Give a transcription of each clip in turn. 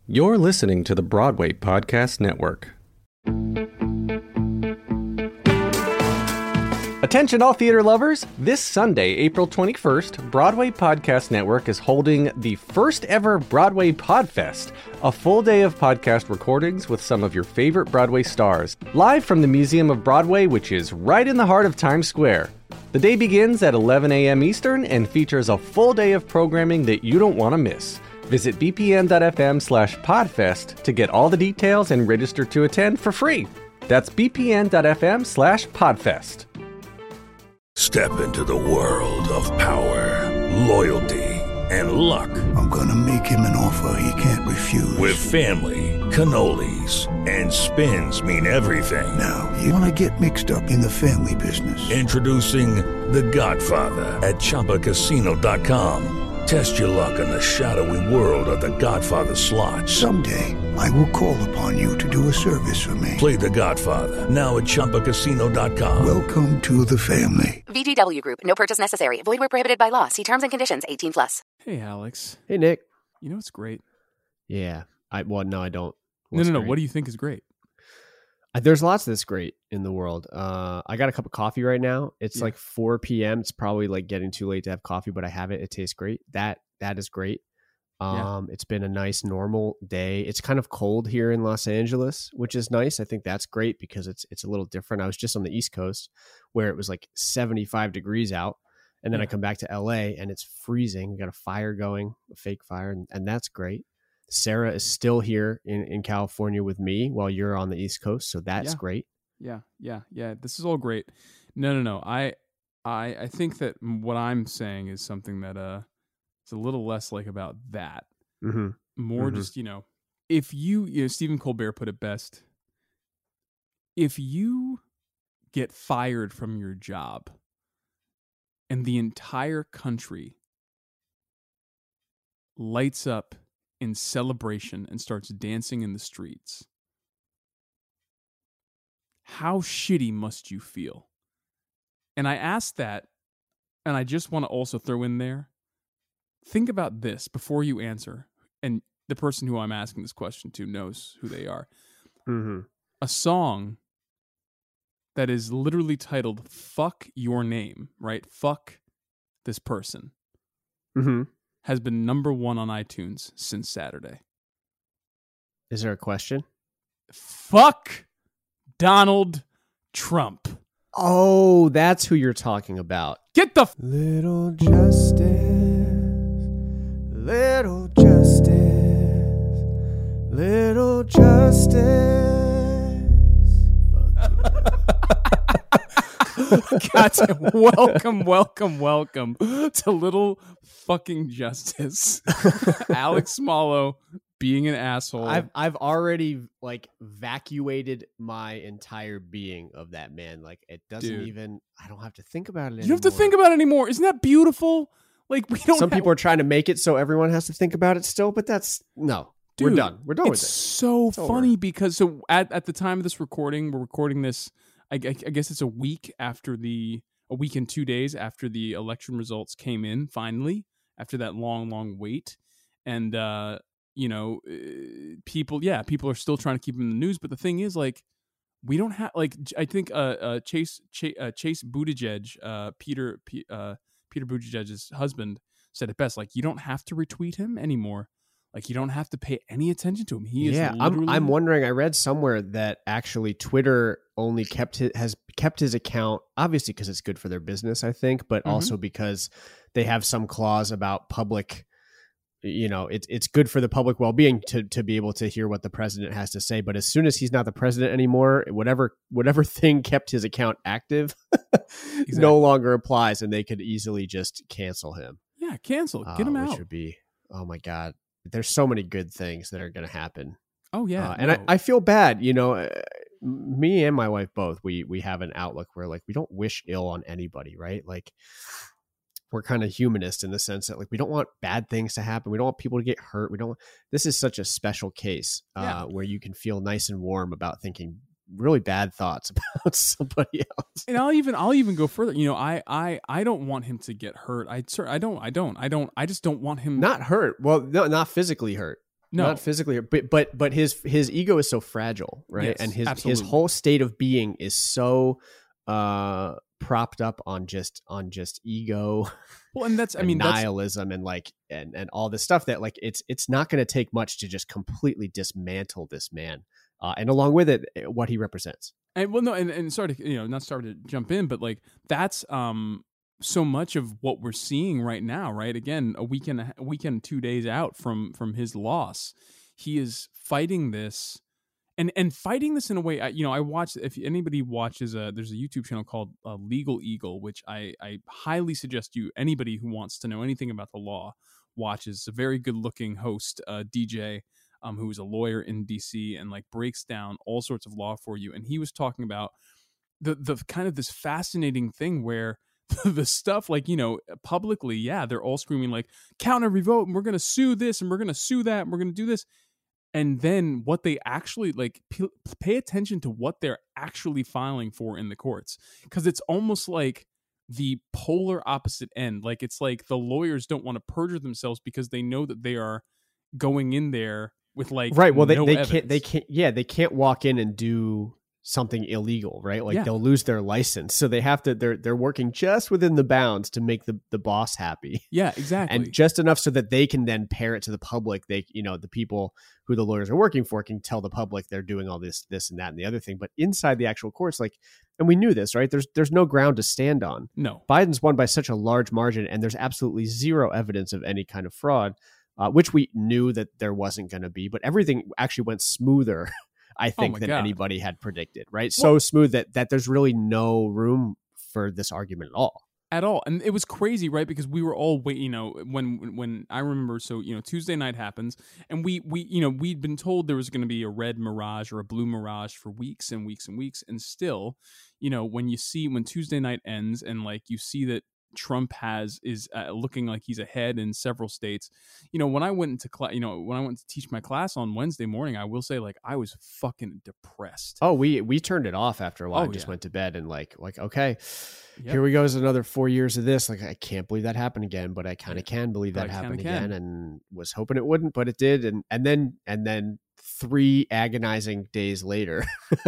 You're listening to the Broadway Podcast Network. Attention all theater lovers! This Sunday, April 21st, Broadway Podcast Network is holding the first ever Broadway Podfest, a full day of podcast recordings with some of your favorite Broadway stars, live from the Museum of Broadway, which is right in the heart of Times Square. The day begins at 11 a.m. Eastern and features a full day of programming that you don't want to miss. Visit bpn.fm/podfest to get all the details and register to attend for free. That's bpn.fm/podfest. Step into the world of power, loyalty, and luck. I'm gonna make him an offer he can't refuse. With family, cannolis, and spins mean everything. Now, you wanna get mixed up in the family business. Introducing The Godfather at ChumbaCasino.com. Test your luck in the shadowy world of The Godfather slot. Someday, I will call upon you to do a service for me. Play The Godfather, now at ChumbaCasino.com. Welcome to the family. VGW Group. No purchase necessary. Void where prohibited by law. See terms and conditions. 18+. Hey, Alex. Hey, Nick. You know what's great? Yeah. No, I don't. No. What do you think is great? There's lots that's great in the world. I got a cup of coffee right now. It's like 4 p.m. It's probably like getting too late to have coffee, but I have it. It tastes great. That is great. It's been a nice normal day. It's kind of cold here in Los Angeles, which is nice. I think that's great because it's a little different. I was just on the East Coast where it was like 75 degrees out. And then I come back to LA and it's freezing. We got a fire going, a fake fire, and that's great. Sarah is still here in California with me while you're on the East Coast. So that's great. Yeah. This is all great. No. I think that what I'm saying is something that it's a little less like about that. Mm-hmm. More just, if you Stephen Colbert put it best. If you get fired from your job and the entire country lights up in celebration and starts dancing in the streets, how shitty must you feel? And I ask that, and I just want to also throw in there, think about this before you answer, and the person who I'm asking this question to knows who they are. Mm-hmm. A song that is literally titled "Fuck Your Name," right? Fuck this person. Mm-hmm. Has been #1 on iTunes since Saturday. Is there a question? Fuck Donald Trump. Oh, that's who you're talking about. Get the little justice, little justice, little justice. Gotcha. Welcome to Little Fucking Justice. Alex Smollo being an asshole. I've already like evacuated my entire being of that man. Like it doesn't even. I don't have to think about it anymore. You don't have to think about it anymore. Isn't that beautiful? Like we don't. Some people are trying to make it so everyone has to think about it still, but that's no. Dude, we're done. We're done with it. It's so funny because at the time of this recording, we're recording this. I guess it's a week and 2 days after the election results came in, finally, after that long wait. And, people are still trying to keep him in the news. But the thing is, like, we don't have, like, I think Chase Buttigieg, Peter Buttigieg's husband, said it best. Like, you don't have to retweet him anymore. Like, you don't have to pay any attention to him. He is literally... I'm wondering, I read somewhere that actually Twitter only has kept his account, obviously because it's good for their business, I think, but also because they have some clause about public, it's good for the public well-being to be able to hear what the president has to say. But as soon as he's not the president anymore, whatever thing kept his account active no longer applies, and they could easily just cancel him. Yeah, cancel. Get him out. Which would be, oh my God. There's so many good things that are going to happen. Oh yeah. And I feel bad, me and my wife both, we have an outlook where like, we don't wish ill on anybody, right? Like we're kind of humanist in the sense that like, we don't want bad things to happen. We don't want people to get hurt. This is such a special case where you can feel nice and warm about thinking really bad thoughts about somebody else. And I'll even go further. I don't want him to get hurt. I just don't want him not hurt. Well, no, not physically hurt. No. not physically, but his ego is so fragile, right? Yes, And his absolutely. whole state of being is so propped up on just ego. Well, and that's, I and mean, that's, nihilism and like and all this stuff that like it's not going to take much to just completely dismantle this man, and along with it, what he represents. and well, no, and sorry to, not sorry to jump in, but like that's so much of what we're seeing right now, right? Again, a weekend, 2 days out from his loss, he is fighting this. And fighting this in a way, I watched. If anybody watches, there's a YouTube channel called Legal Eagle, which I highly suggest anybody who wants to know anything about the law watches. A very good looking host, DJ, who is a lawyer in DC and like breaks down all sorts of law for you. And he was talking about the kind of this fascinating thing where the stuff like, publicly, yeah, they're all screaming like count every vote and we're going to sue this and we're going to sue that and we're going to do this. And then what they actually like, pay attention to what they're actually filing for in the courts. Because it's almost like the polar opposite end. Like it's like the lawyers don't want to perjure themselves because they know that they are going in there with like right. Well, no they evidence. can't walk in and do something illegal, right? Like Yeah. they'll lose their license. So they have to, they're working just within the bounds to make the boss happy. Yeah, exactly. And just enough so that they can then pair it to the public. They, the people who the lawyers are working for can tell the public they're doing all this and that and the other thing. But inside the actual courts, like, and we knew this, right? There's no ground to stand on. No. Biden's won by such a large margin, and there's absolutely zero evidence of any kind of fraud, which we knew that there wasn't going to be. But everything actually went smoother, I think, than God. anybody had predicted, right? So smooth that there's really no room for this argument at all. At all. And it was crazy, right? Because we were all waiting, when I remember, so, Tuesday night happens and we'd been told there was going to be a red mirage or a blue mirage for weeks and weeks and weeks. And still, when Tuesday night ends and like you see that Trump is looking like he's ahead in several states. When I went into when I went to teach my class on Wednesday morning, I will say like I was fucking depressed. Oh, we turned it off after a while. Oh, and just yeah. went to bed and like okay, Yep. here we go. Is another 4 years of this. Like I can't believe that happened again, but I kind of can believe But that I kinda happened can. again, and was hoping it wouldn't, but it did. And then 3 agonizing days later,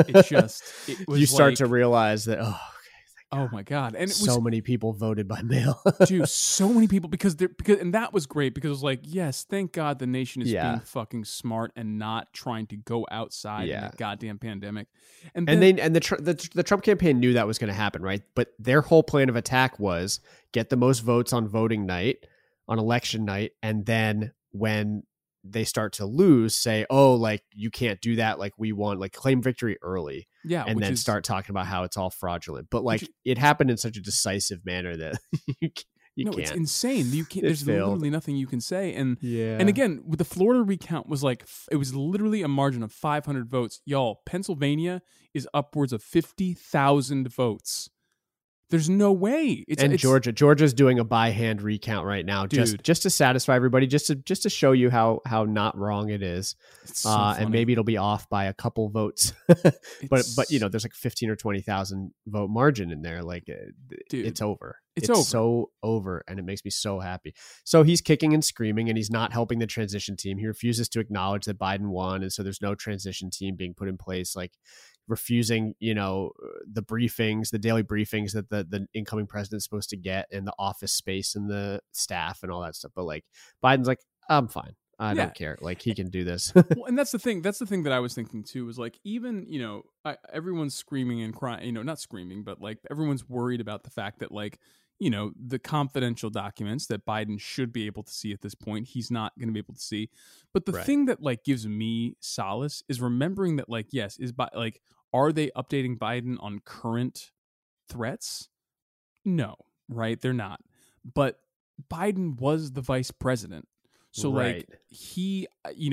It was you start like, to realize that oh my God. And it was so many people voted by mail. dude, so many people because and that was great because it was like, yes, thank God the nation is Yeah. being fucking smart and not trying to go outside in Yeah. a goddamn pandemic. And the Trump campaign knew that was going to happen, right? But their whole plan of attack was get the most votes on voting night, on election night, and then when they start to lose, say, oh, like you can't do that, like we won, like claim victory early, yeah, and which then is, start talking about how it's all fraudulent. But like it happened in such a decisive manner that you no, can't. it's insane. You can't. It There's failed. literally nothing you can say. And Yeah. and again, with the Florida recount was like it was literally a margin of 500 votes. Y'all, Pennsylvania is upwards of 50,000 votes. There's no way. And Georgia's doing a by hand recount right now, Dude. just to satisfy everybody, just to show you how not wrong it is. It's so funny. And maybe it'll be off by a couple votes, but there's like 15 or 20,000 vote margin in there. Like, Dude, it's over. it's over. So over, and it makes me so happy. So he's kicking and screaming, and he's not helping the transition team. He refuses to acknowledge that Biden won, and so there's no transition team being put in place. Like refusing, the briefings, the daily briefings that the incoming president's supposed to get, and the office space and the staff and all that stuff. But like Biden's like, I'm fine. I Yeah. don't care. Like he can do this. Well, and that's the thing. That's the thing that I was thinking too. Was like even everyone's screaming and crying. Not screaming, but like everyone's worried about the fact that like the confidential documents that Biden should be able to see at this point, he's not going to be able to see. But the Right. thing that like gives me solace is remembering that like yes, are they updating Biden on current threats? No, right? They're not. But Biden was the vice president. So Right. like he,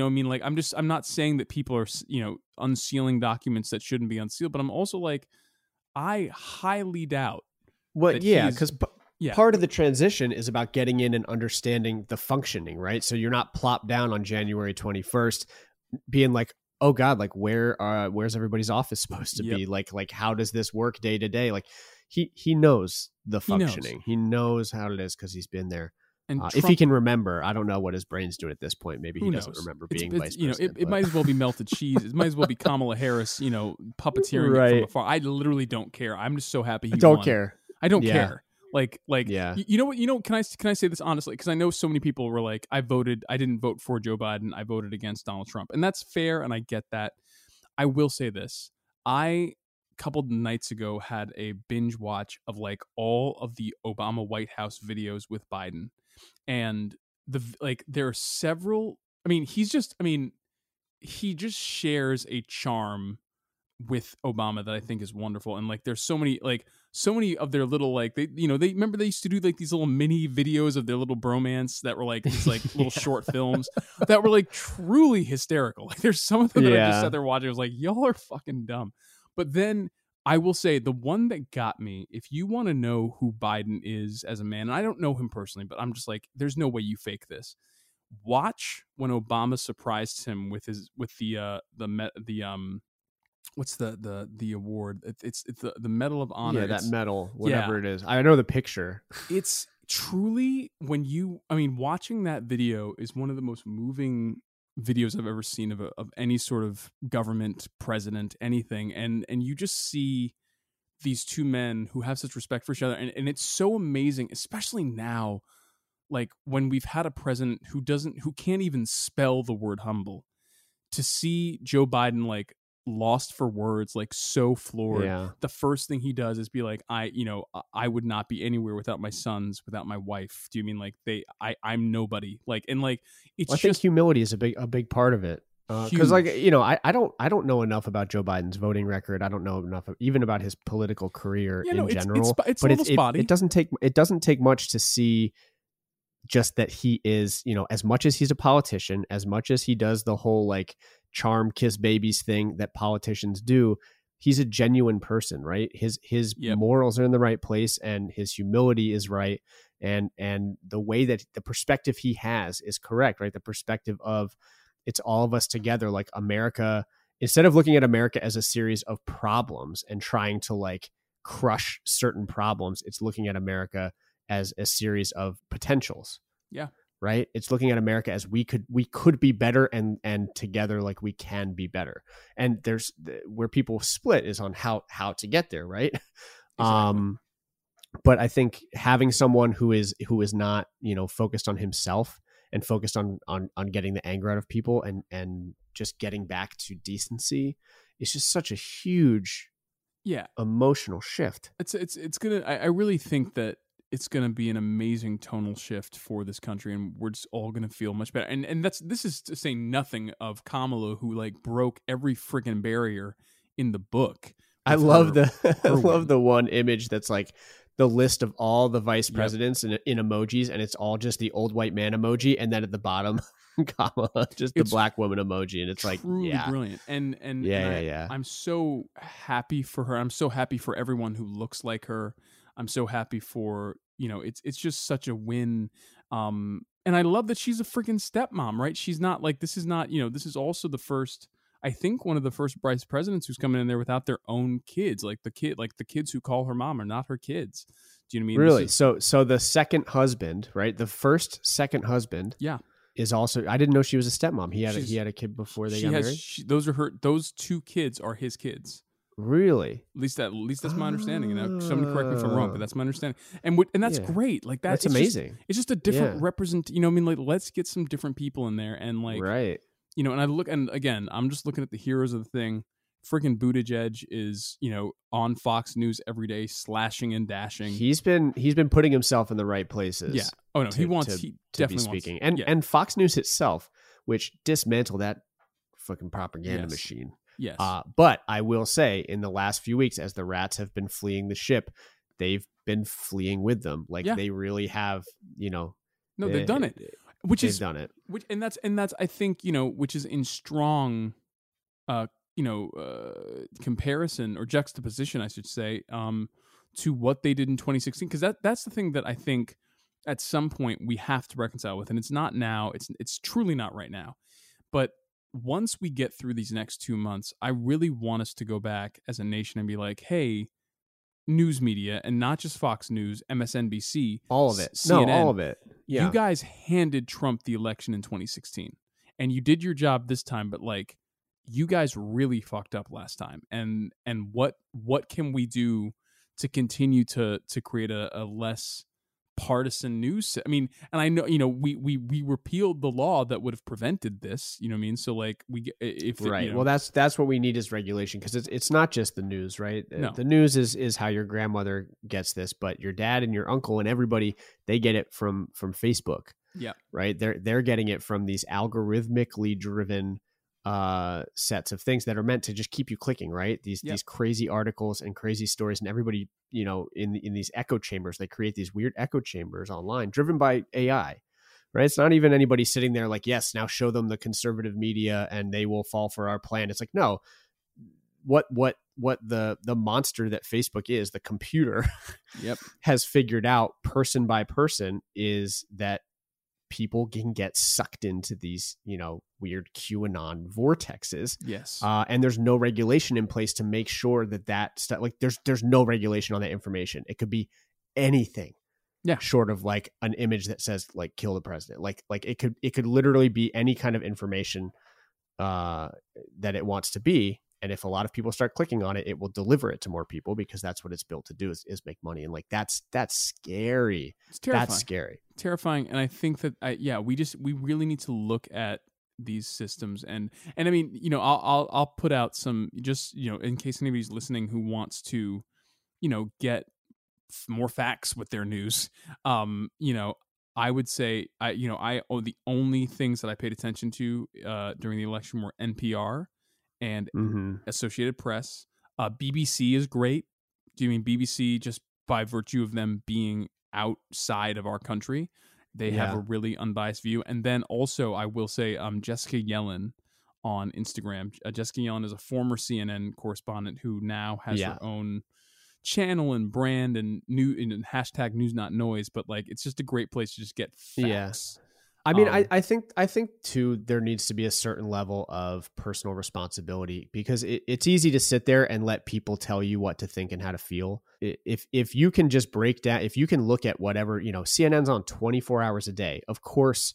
I'm not saying that people are, unsealing documents that shouldn't be unsealed, but I'm also like, I highly doubt. Well, that yeah, he's- because Yeah. part of the transition is about getting in and understanding the functioning, right? So you're not plopped down on January 21st being like, oh God, like where's everybody's office supposed to be? Like how does this work day to day? Like he knows the He knows. functioning. He knows how it is because he's been there. And if he can remember. I don't know what his brain's doing at this point. Maybe he Who doesn't knows? remember It's- being it's, vice president. it might as well be melted cheese. It might as well be Kamala Harris, puppeteering it Right. from afar. I literally don't care. I'm just so happy he I don't won. care. I don't Yeah. care. Like, Yeah. you know what? Can I say this honestly? Because I know so many people were like, I didn't vote for Joe Biden. I voted against Donald Trump, and that's fair, and I get that. I will say this: a couple nights ago had a binge watch of like all of the Obama White House videos with Biden, and there are several. He just shares a charm with Obama that I think is wonderful. And like, there's so many of their little, like, they remember they used to do like these little mini videos of their little bromance that were like these like little short films that were like truly hysterical. Like, there's some of them that I just sat there watching. I was like, y'all are fucking dumb. But then I will say the one that got me, if you want to know who Biden is as a man, and I don't know him personally, but I'm just like, there's no way you fake this. Watch when Obama surprised him with what's the award? It's the Medal of Honor. Yeah, that medal, whatever yeah. it is. I know the picture. It's truly watching that video is one of the most moving videos I've ever seen of any sort of government, president, anything. And you just see these two men who have such respect for each other. And it's so amazing, especially now, like when we've had a president who can't even spell the word humble, to see Joe Biden like lost for words, like so floored. Yeah. The first thing he does is be like, I would not be anywhere without my sons, without my wife. Do you mean like I'm nobody? Like, and like, I think humility is a big part of it. Because like, I don't know enough about Joe Biden's voting record. I don't know enough even about his political career in general. It's a little spotty. It doesn't take much to see just that he is, as much as he's a politician, as much as he does the whole like charm kiss babies thing that politicians do, he's a genuine person, right? His morals are in the right place, and his humility is right, and the way that the perspective he has is correct, right? The perspective of it's all of us together, like America, instead of looking at America as a series of problems and trying to like crush certain problems, it's looking at America as a series of potentials. Yeah. Right. It's looking at America as we could be better, and together, like, we can be better. And there's where people split is on how to get there. Right. Exactly. But I think having someone who is not, focused on himself and focused on getting the anger out of people and just getting back to decency is just such a huge emotional shift. It's gonna, I really think that it's going to be an amazing tonal shift for this country, and we're just all going to feel much better. And this is to say nothing of Kamala, who like broke every freaking barrier in the book. I love the one image that's like the list of all the vice presidents in emojis, and it's all just the old white man emoji, and then at the bottom, Kamala, just the black woman emoji, and it's like brilliant. And I'm so happy for her. I'm so happy for everyone who looks like her. I'm so happy for, it's just such a win. And I love that she's a freaking stepmom, right? She's not like, this is not, this is also the first, I think one of the first vice presidents who's coming in there without their own kids. Like the kids who call her mom are not her kids. Do you know what I mean? Really? So the second husband, right? The second husband. Yeah. Is also, I didn't know she was a stepmom. He had a kid before they got married. Those two kids are his kids. Really? At least that's my understanding. Somebody correct me if I'm wrong, but that's my understanding. And that's great. Like that's amazing. It's just a different like, let's get some different people in there, and like, right. And I look, and again, I'm just looking at the heroes of the thing. Freaking Buttigieg is, on Fox News every day, slashing and dashing. He's been putting himself in the right places. Yeah. Oh no, he definitely be speaking. Wants, and Fox News itself, which dismantled that fucking propaganda machine. Yes. But I will say, in the last few weeks, as the rats have been fleeing the ship, they've been fleeing with them. Like they really have, No, they've done it. And that's I think, which is in strong comparison or juxtaposition, I should say, to what they did in 2016. Because that's the thing that I think at some point we have to reconcile with. And it's not now. It's truly not right now. But once we get through these next 2 months, I really want us to go back as a nation and be like, hey, news media, and not just Fox News, MSNBC, all of it. CNN, all of it. Yeah. You guys handed Trump the election in 2016, and you did your job this time, but like, you guys really fucked up last time. And what can we do to continue to create a less partisan news? I mean, and I know, we repealed the law that would have prevented this, you know what I mean? So like Right. Well, that's what we need is regulation, because it's not just the news, right? No. The news is how your grandmother gets this, but your dad and your uncle and everybody, they get it from Facebook. Yeah. Right. They're getting it from these algorithmically driven sets of things that are meant to just keep you clicking, right? These crazy articles and crazy stories, and everybody, in these echo chambers, they create these weird echo chambers online driven by AI, right? It's not even anybody sitting there like, yes, now show them the conservative media and they will fall for our plan. It's like, no, what the monster that Facebook is, the computer, has figured out person by person, is that people can get sucked into these, weird QAnon vortexes. Yes. And there's no regulation in place to make sure that stuff, like there's no regulation on that information. It could be anything. Yeah. Short of like an image that says like kill the president. Like it could literally be any kind of information that it wants to be. And if a lot of people start clicking on it, it will deliver it to more people, because that's what it's built to do, is make money. And like, that's scary. It's terrifying. That's scary. Terrifying. And I think that, we really need to look at these systems. And I mean, I'll put out some, just, in case anybody's listening who wants to, get more facts with their news. I would say, the only things that I paid attention to during the election were NPR and Associated Press. BBC is great. Do you mean BBC just by virtue of them being outside of our country? They have a really unbiased view. And then also, I will say, Jessica Yellen on Instagram. Jessica Yellen is a former CNN correspondent who now has her own channel and brand and hashtag News Not Noise. But like, it's just a great place to just get facts. I mean, I think too, there needs to be a certain level of personal responsibility, because it's easy to sit there and let people tell you what to think and how to feel. If you can just break down, if you can look at whatever, CNN's on 24 hours a day, of course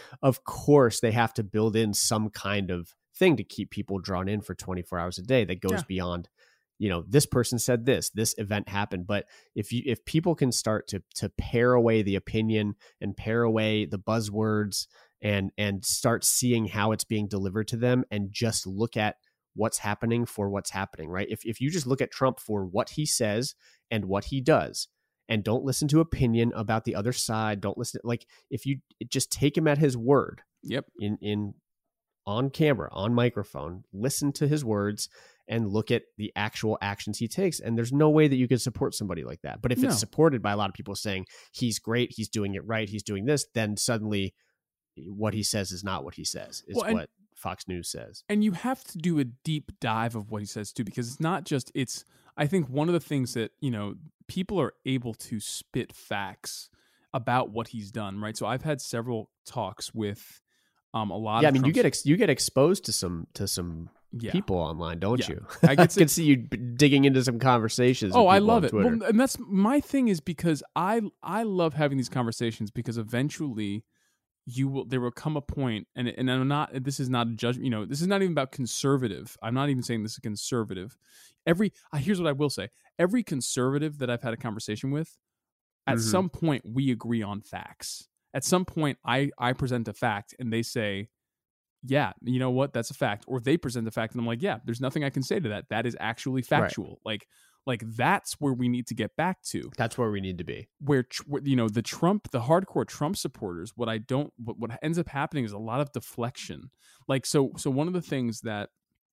they have to build in some kind of thing to keep people drawn in for 24 hours a day that goes beyond, this person said this event happened. But if people can start to pare away the opinion and pare away the buzzwords and start seeing how it's being delivered to them, and just look at what's happening for what's happening, right? If you just look at Trump for what he says and what he does, and don't listen to opinion about the other side, don't listen, like, if you just take him at his word, in on camera, on microphone, listen to his words and look at the actual actions he takes. And there's no way that you could support somebody like that. But if it's supported by a lot of people saying he's great, he's doing it right, he's doing this, then suddenly what he says is not what he says, is what Fox News says. And you have to do a deep dive of what he says too, because it's not just, I think one of the things that, people are able to spit facts about what he's done, right? So I've had several talks with a lot of you get exposed to some people online, don't you? I can see you digging into some conversations. Oh, I love it. Well, and that's my thing, is because I love having these conversations, because eventually there will come a point, and this is not a judgment, this is not even about conservative. I'm not even saying this is conservative. Here's what I will say. Every conservative that I've had a conversation with, at some point we agree on facts. At some point, I present a fact and they say, yeah, you know what? That's a fact. Or they present a fact and I'm like, yeah, there's nothing I can say to that. That is actually factual. Right. Like that's where we need to get back to. That's where we need to be. Where, the hardcore Trump supporters, what ends up happening is a lot of deflection. Like, so one of the things that,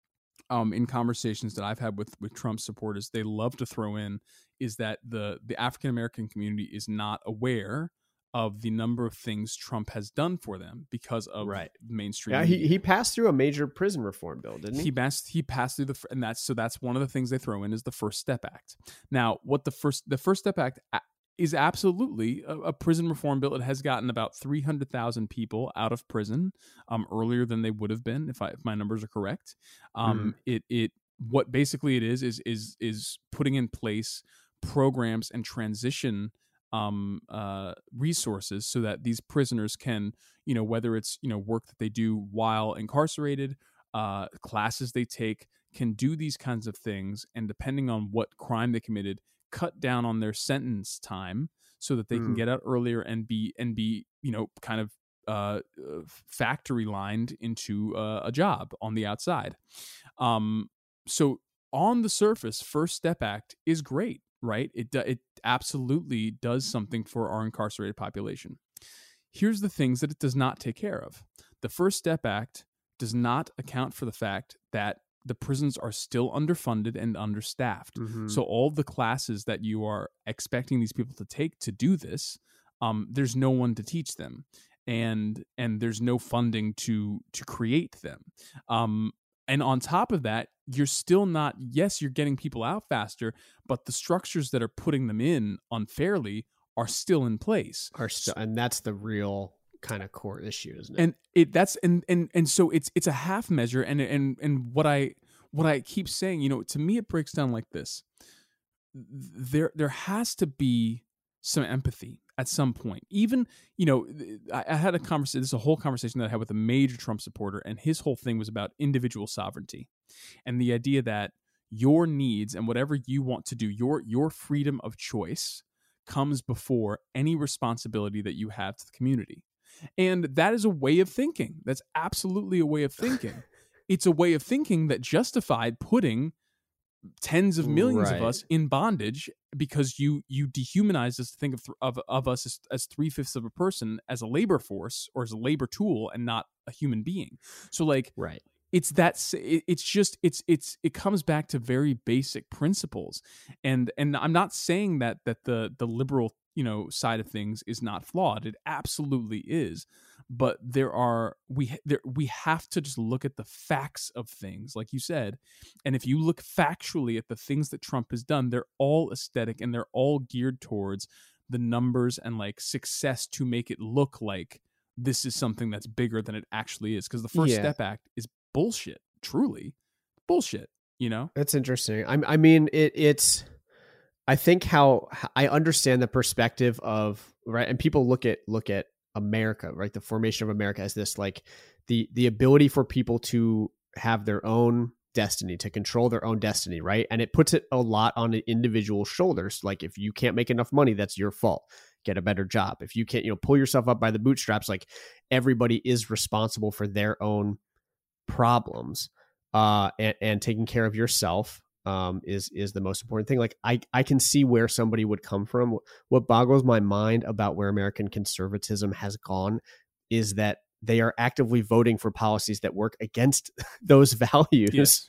in conversations that I've had with Trump supporters, they love to throw in is that the African-American community is not aware of the number of things Trump has done for them because of mainstream. Yeah, he passed through a major prison reform bill, didn't he? He passed through that's one of the things they throw in is the First Step Act. Now, what the First Step Act is absolutely a prison reform bill. It has gotten about 300,000 people out of prison earlier than they would have been if my numbers are correct. What basically it is putting in place programs and transition resources so that these prisoners can, whether it's, work that they do while incarcerated, classes they take, can do these kinds of things. And depending on what crime they committed, cut down on their sentence time so that they can get out earlier and be, kind of factory lined into a job on the outside. So on the surface, First Step Act is great, right? It absolutely does something for our incarcerated population. Here's the things that it does not take care of. The First Step Act does not account for the fact that the prisons are still underfunded and understaffed. So all the classes that you are expecting these people to take to do this, there's no one to teach them. And there's no funding to create them. And on top of that, you're still not, yes, you're getting people out faster, but the structures that are putting them in unfairly are still in place. And that's the real kind of core issue, isn't it? And so it's a half measure. And what I keep saying, to me, it breaks down like this. There has to be some empathy at some point. Even, I had a conversation, this is a whole conversation that I had with a major Trump supporter, and his whole thing was about individual sovereignty and the idea that your needs and whatever you want to do, your freedom of choice comes before any responsibility that you have to the community. And that is a way of thinking. That's absolutely a way of thinking. It's a way of thinking that justified putting tens of millions of us in bondage because you dehumanize us to think of us as 3/5 of a person, as a labor force or as a labor tool, and not a human being. So it comes back to very basic principles. And I'm not saying that the liberal side of things is not flawed. It absolutely is. But we have to just look at the facts of things, like you said. And if you look factually at the things that Trump has done, they're all aesthetic and they're all geared towards the numbers and like success to make it look like this is something that's bigger than it actually is. Because the First Step Act is bullshit, truly bullshit. That's interesting. I mean, it's. I think how I understand the perspective of, right, and people look at America, right, the formation of America as this, like the ability for people to have their own destiny, to control their own destiny, right, and it puts it a lot on the individual shoulders. Like if you can't make enough money, that's your fault. Get a better job. If you can't, pull yourself up by the bootstraps, like everybody is responsible for their own problems, and taking care of yourself is the most important thing. Like I can see where somebody would come from. What boggles my mind about where American conservatism has gone is that they are actively voting for policies that work against those values. Yes.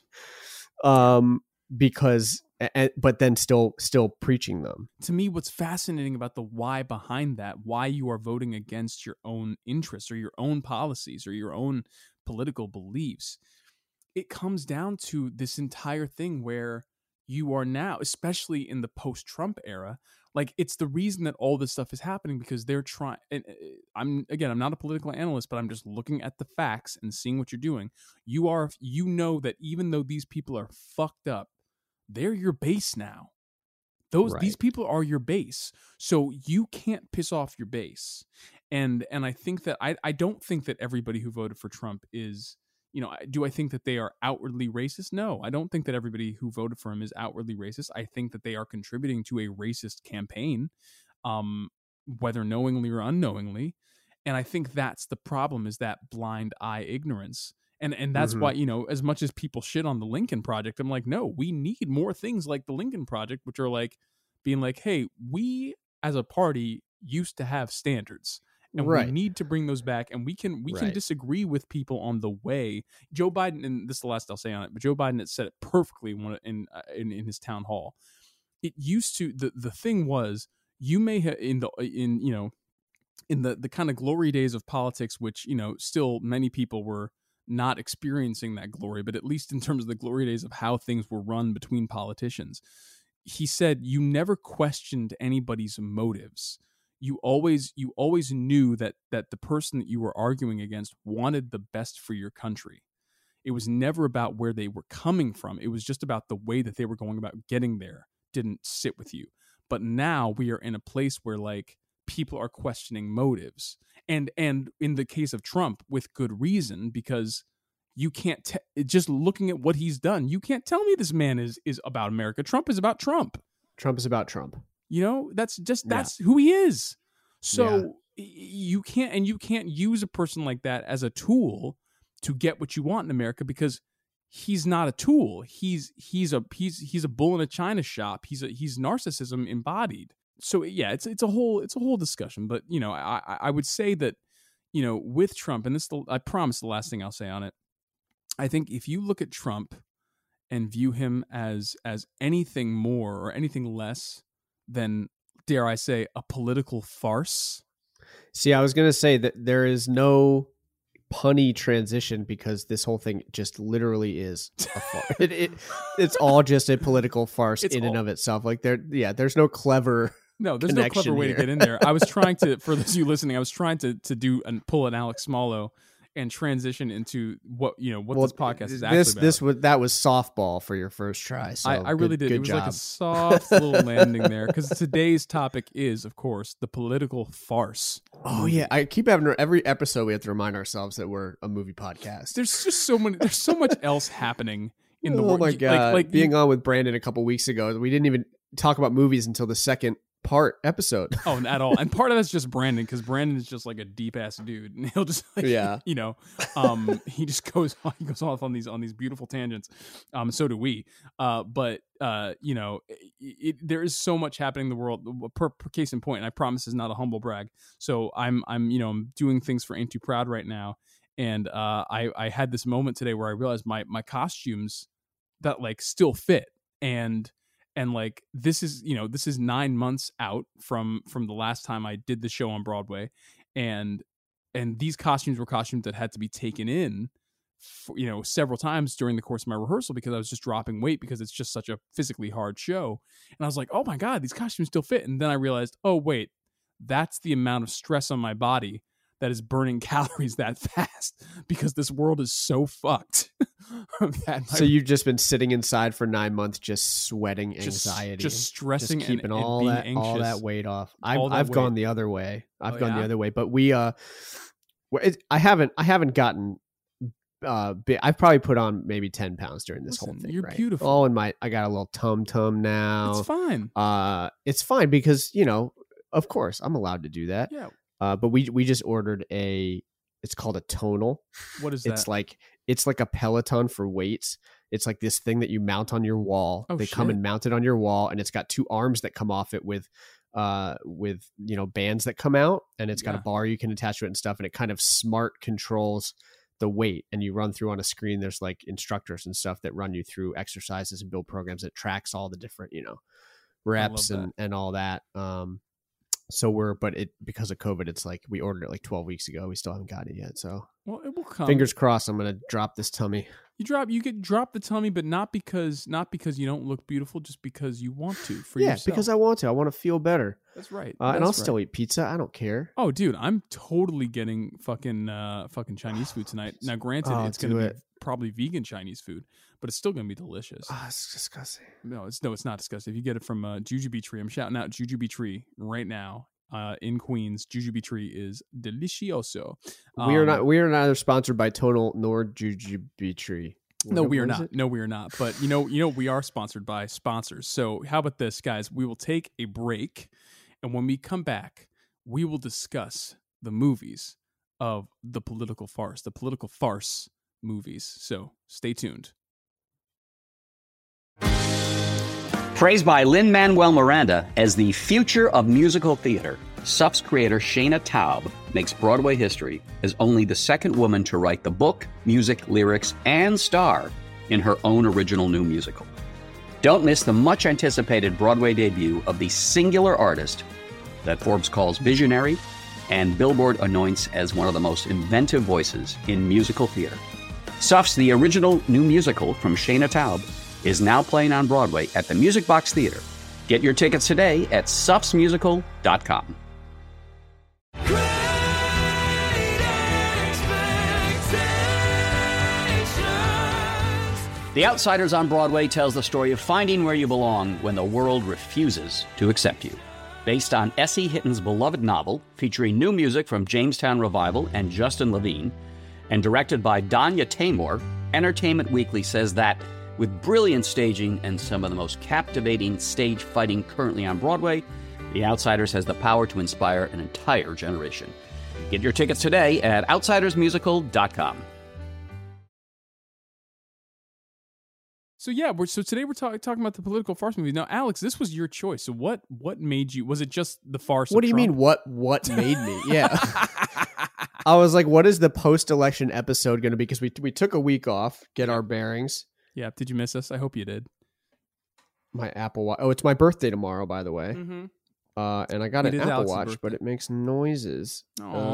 But then still preaching them. To me, what's fascinating about the why behind that, why you are voting against your own interests or your own policies or your own political beliefs, it comes down to this entire thing where you are now, especially in the post-Trump era, like it's the reason that all this stuff is happening, because they're trying, and I'm not a political analyst, but I'm just looking at the facts and seeing what you're doing. You know that even though these people are fucked up, they're your base now. These people are your base. So you can't piss off your base. And I think that I don't think that everybody who voted for Trump is, do I think that they are outwardly racist? No, I don't think that everybody who voted for him is outwardly racist. I think that they are contributing to a racist campaign, whether knowingly or unknowingly. And I think that's the problem, is that blind eye ignorance. And that's why, as much as people shit on the Lincoln Project, I'm like, no, we need more things like the Lincoln Project, which are like being like, hey, we as a party used to have standards. And we need to bring those back, and we can disagree with people on the way. Joe Biden, and this is the last I'll say on it, but Joe Biden had said it perfectly in his town hall. It used to, the thing was, you may have in the kind of glory days of politics, which still many people were not experiencing that glory, but at least in terms of the glory days of how things were run between politicians, he said you never questioned anybody's motives. You always knew that the person that you were arguing against wanted the best for your country. It was never about where they were coming from. It was just about the way that they were going about getting there didn't sit with you. But now we are in a place where like people are questioning motives, and in the case of Trump, with good reason, because you can't just looking at what he's done, you can't tell me this man is about America. Trump is about Trump. Trump is about Trump. You know, that's who he is. So you can't use a person like that as a tool to get what you want in America, because he's not a tool. He's a bull in a china shop. He's narcissism embodied. So yeah, it's a whole discussion. But you know, I would say that, you know, with Trump, and I promise the last thing I'll say on it, I think if you look at Trump and view him as anything more or anything less than, dare I say, a political farce. See, I was going to say that there is no punny transition, because this whole thing just literally is a farce. It's all just a political farce and of itself. Like there's no clever. No, there's no clever way to get in there. I was trying to, for those of you listening, I was trying to do and pull an Alex Smollo and transition into what this podcast is actually about. That was softball for your first try. So I really did. Good It was job. like a soft little landing there, because today's topic is, of course, the political farce. Oh yeah, I keep having every episode we have to remind ourselves that we're a movie podcast. There's just there's so much else happening in the world. Oh my god! Like being on with Brandon a couple weeks ago, we didn't even talk about movies until the second part episode. Oh, not at all. And part of that's just Brandon, because Brandon is just like a deep ass dude, and he'll just like, you know, he just goes off on these beautiful tangents. So do we. But you know, there is so much happening in the world. Per case in point, and I promise is not a humble brag. So I'm doing things for Ain't Too Proud right now, and I had this moment today where I realized my costumes that like still fit, and like this is 9 months out from the last time I did the show on Broadway, and these costumes were costumes that had to be taken in for, several times during the course of my rehearsal, because I was just dropping weight, because it's just such a physically hard show. And I was like, oh my God, these costumes still fit. And then I realized, oh wait, that's the amount of stress on my body that is burning calories that fast, because this world is so fucked. So you've just been sitting inside for 9 months, just sweating anxiety, just stressing, just keeping and all being that anxious. all that weight off. I've gone the other way. I've gone the other way, but I haven't gotten big. I've probably put on maybe 10 pounds during this whole thing. You're right? beautiful. Oh, and I got a little tum now. It's fine. It's fine, because of course I'm allowed to do that. Yeah. But we just ordered it's called a tonal. What is that? It's like a Peloton for weights. It's like this thing that you mount on your wall. Oh, they come and mount it on your wall, and it's got two arms that come off it with bands that come out, and it's got a bar you can attach to it and stuff, and it kind of smart controls the weight, and you run through on a screen. There's like instructors and stuff that run you through exercises and build programs that tracks all the different, reps and all that. Because of COVID, it's like we ordered it like 12 weeks ago. We still haven't gotten it yet. So, well, it will come. Fingers crossed. I'm gonna drop this tummy. You get drop the tummy, but not because you don't look beautiful, just because you want to for yourself. Because I want to. I want to feel better. That's right. And I'll still eat pizza. I don't care. Oh, dude, I'm totally getting fucking Chinese food tonight. Now, granted, it's going to be probably vegan Chinese food, but it's still going to be delicious. It's disgusting. No, it's not disgusting. If you get it from Jujube Tree, I'm shouting out Jujube Tree right now. In Queens, Jujube Tree is delicioso. We are neither sponsored by Tonal nor Jujube Tree. No, we are not. No, we are not. But we are sponsored by sponsors. So how about this, guys? We will take a break, and when we come back, we will discuss the movies of the political farce movies. So stay tuned. Praised by Lin-Manuel Miranda as the future of musical theater, SUF's creator Shayna Taub makes Broadway history as only the second woman to write the book, music, lyrics, and star in her own original new musical. Don't miss the much-anticipated Broadway debut of the singular artist that Forbes calls visionary and Billboard anoints as one of the most inventive voices in musical theater. SUF's The Original New Musical from Shayna Taub is now playing on Broadway at the Music Box Theater. Get your tickets today at sufsmusical.com. The Outsiders on Broadway tells the story of finding where you belong when the world refuses to accept you. Based on S.E. Hitton's beloved novel, featuring new music from Jamestown Revival and Justin Levine, and directed by Danya Tamor, Entertainment Weekly says that, with brilliant staging and some of the most captivating stage fighting currently on Broadway, The Outsiders has the power to inspire an entire generation. Get your tickets today at outsidersmusical.com. So yeah, today we're talking about the political farce movie. Now, Alex, this was your choice. So what made you? Was it just the farce? What do you mean? What made me? Yeah, I was like, what is the post-election episode going to be? Because we took a week off, get our bearings. Yeah. Did you miss us? I hope you did. My Apple Watch. Oh, it's my birthday tomorrow, by the way. Mm-hmm. And I got It an is Apple Alex's Watch, birthday. but it makes noises.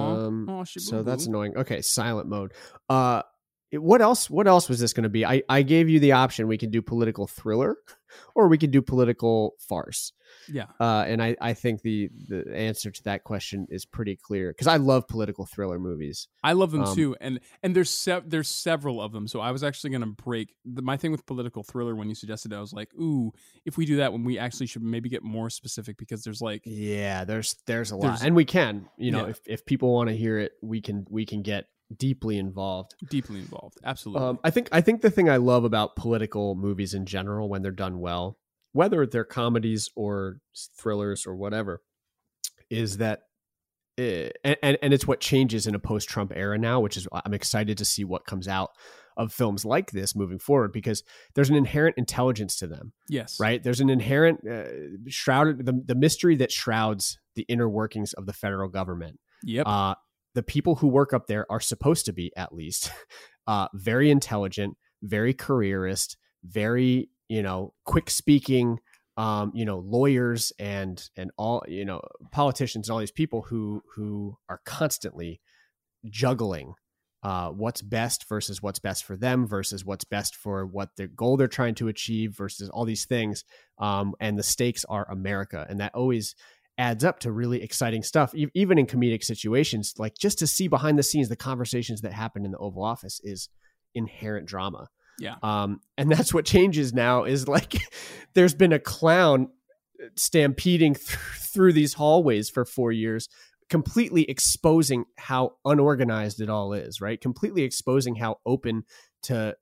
So that's annoying. Okay, silent mode. What else was this going to be? I gave you the option. We can do political thriller, or we can do political farce. Yeah. And I think the answer to that question is pretty clear, because I love political thriller movies. I love them too, and there's several of them. So I was actually going to break my thing with political thriller when you suggested it. I was like, ooh, if we do that, when we actually should maybe get more specific, because there's like, yeah, there's a lot, and we can, if people want to hear it, we can get deeply involved. Absolutely. I think the thing I love about political movies in general, when they're done well, whether they're comedies or thrillers or whatever, is that and it's what changes in a post-Trump era now, which is, I'm excited to see what comes out of films like this moving forward, because there's an inherent intelligence to them. Yes. Right. There's an inherent shrouded, the mystery that shrouds the inner workings of the federal government. Yep. The people who work up there are supposed to be, at least, very intelligent, very careerist, very, quick speaking, lawyers and all, politicians and all these people who are constantly juggling what's best versus what's best for them versus what's best for what their goal they're trying to achieve versus all these things. And the stakes are America. And that always adds up to really exciting stuff, even in comedic situations. Like, just to see behind the scenes, the conversations that happen in the Oval Office is inherent drama. Yeah. And that's what changes now, is like, there's been a clown stampeding through these hallways for 4 years, completely exposing how unorganized it all is, right? Completely exposing how open to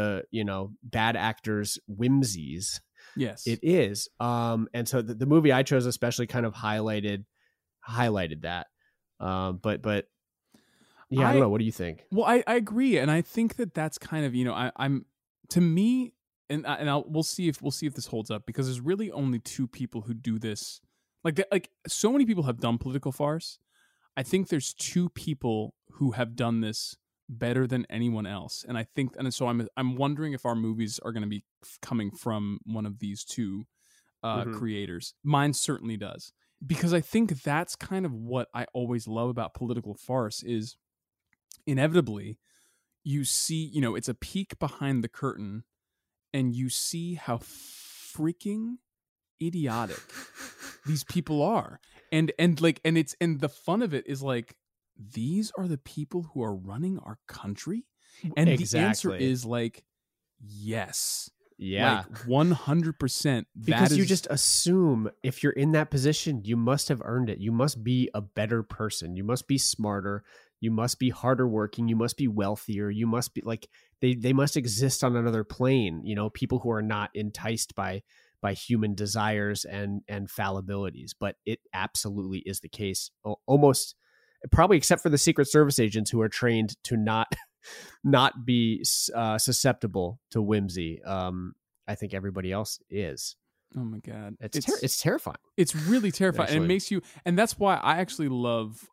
bad actors' whimsies. Yes, it is. And so the movie I chose especially kind of highlighted that. But yeah, I don't know. What do you think? Well, I agree, and I think that's kind of, I'm to me, and we'll see if this holds up, because there's really only two people who do this. Like so many people have done political farce. I think there's two people who have done this better than anyone else, and I think, and so I'm wondering if our movies are going to be coming from one of these two creators. Mine certainly does, because I think that's kind of what I always love about political farce is, inevitably, you see, it's a peek behind the curtain, and you see how freaking idiotic these people are, and the fun of it is like, these are the people who are running our country, and the answer is like, yes, yeah, like 100%. Because you just assume if you're in that position, you must have earned it. You must be a better person. You must be smarter. You must be harder working. You must be wealthier. You must be like, they must exist on another plane. People who are not enticed by human desires and fallibilities. But it absolutely is the case. Almost, probably except for the Secret Service agents, who are trained to not be susceptible to whimsy. I think everybody else is. Oh my God. It's terrifying. It's really terrifying. And it makes you, and that's why I actually love,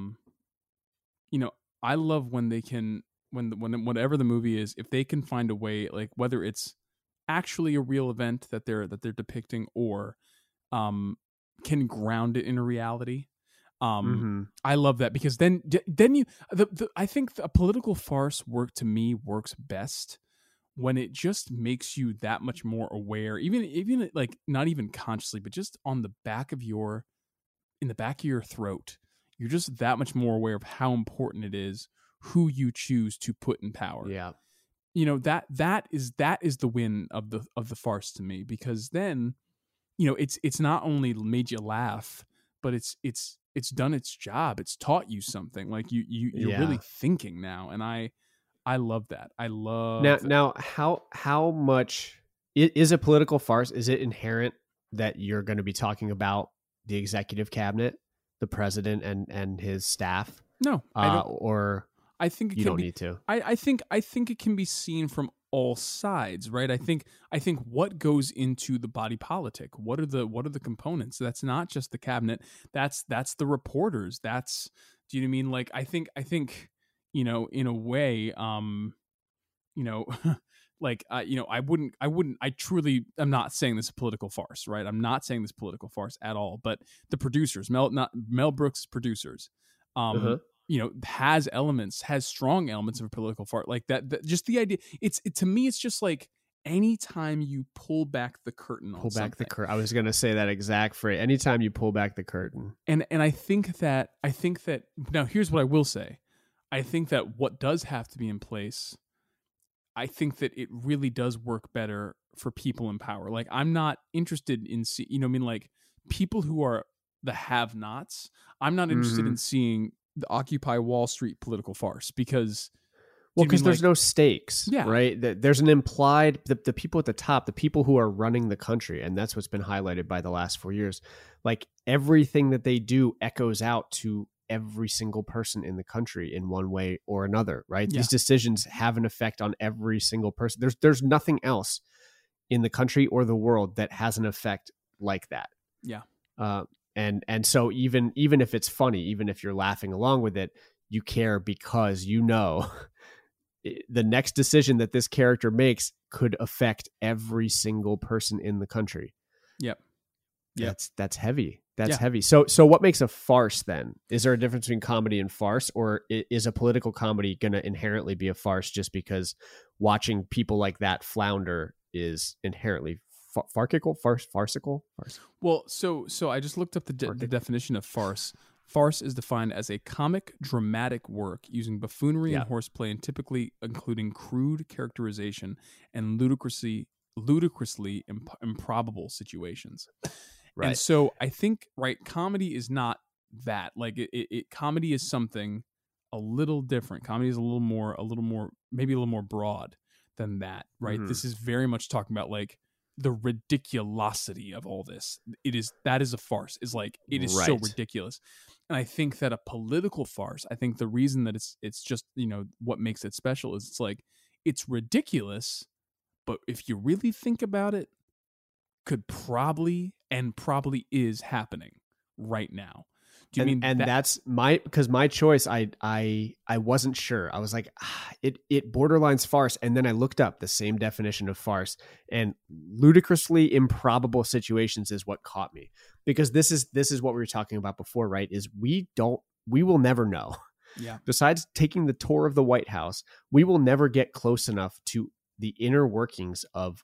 I love when they can, when whatever the movie is, if they can find a way, like whether it's actually a real event that they're depicting, or can ground it in a reality. I love that, because then you I think a political farce works best when it just makes you that much more aware, even like not even consciously, but just in the back of your throat, you're just that much more aware of how important it is who you choose to put in power. Yeah. you know, that is the win of the farce to me, because then, you know, it's not only made you laugh, but it's done its job. It's taught you something. Like you're really thinking now, and I love that. I love now how much is a political farce? Is it inherent that you're going to be talking about the executive cabinet, the president and his staff? No, I don't. Or I think it you can don't be, need to. I think it can be seen from all sides, right? I think what goes into the body politic. What are the components? That's not just the cabinet. That's the reporters. That's, do you know what I mean? Like I think you know, in a way, you know, like you know, I truly am not saying this is a political farce, right? I'm not saying this is a political farce at all. But the producers, Mel Brooks producers, you know, has strong elements of a political farce, like that. Just the idea, to me, it's just like anytime you pull back the curtain on something. I was going to say that exact phrase. Anytime you pull back the curtain. And I think that now here's what I will say. I think that what does have to be in place, I think that it really does work better for people in power. Like I'm not interested in you know what I mean, like people who are the have-nots. I'm not interested in seeing the Occupy Wall Street political farce, because there's no stakes, yeah, right? There's an implied the people at the top, the people who are running the country, and that's what's been highlighted by the last 4 years. Like everything that they do echoes out to every single person in the country in one way or another, right? Yeah. These decisions have an effect on every single person. There's nothing else in the country or the world that has an effect like that. Yeah. And so even if it's funny, even if you're laughing along with it, you care because you know the next decision that this character makes could affect every single person in the country. Yep. That's heavy. That's heavy. So what makes a farce then? Is there a difference between comedy and farce, or is a political comedy going to inherently be a farce just because watching people like that flounder is inherently farcical? Well, so I just looked up the definition of farce. Farce is defined as a comic dramatic work using buffoonery and horseplay, and typically including crude characterization and ludicrously improbable situations. Right. And so I think, right, comedy is not that. Like comedy is something a little different. Comedy is a little more, maybe a little more broad than that, right? Mm-hmm. This is very much talking about like the ridiculosity of all this. That is a farce. Is like, it is so ridiculous. And I think that a political farce, I think the reason that it's just, you know, what makes it special is it's like, it's ridiculous, but if you really think about it, could probably is happening right now. Do you mean that's because my choice, I wasn't sure. I was like, it borderlines farce. And then I looked up the same definition of farce, and ludicrously improbable situations is what caught me, because this is what we were talking about before, right? Is we will never know. Yeah. Besides taking the tour of the White House, we will never get close enough to the inner workings of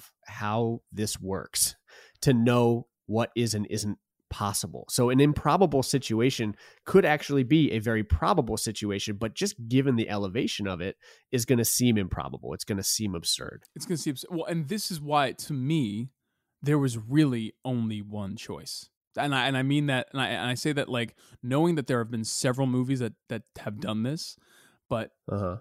how this works to know what is and isn't possible. So an improbable situation could actually be a very probable situation, but just given the elevation of it is going to seem improbable. It's going to seem absurd. It's going to seem well, and this is why, to me, there was really only one choice. And I mean that, and I say that like knowing that there have been several movies that have done this, but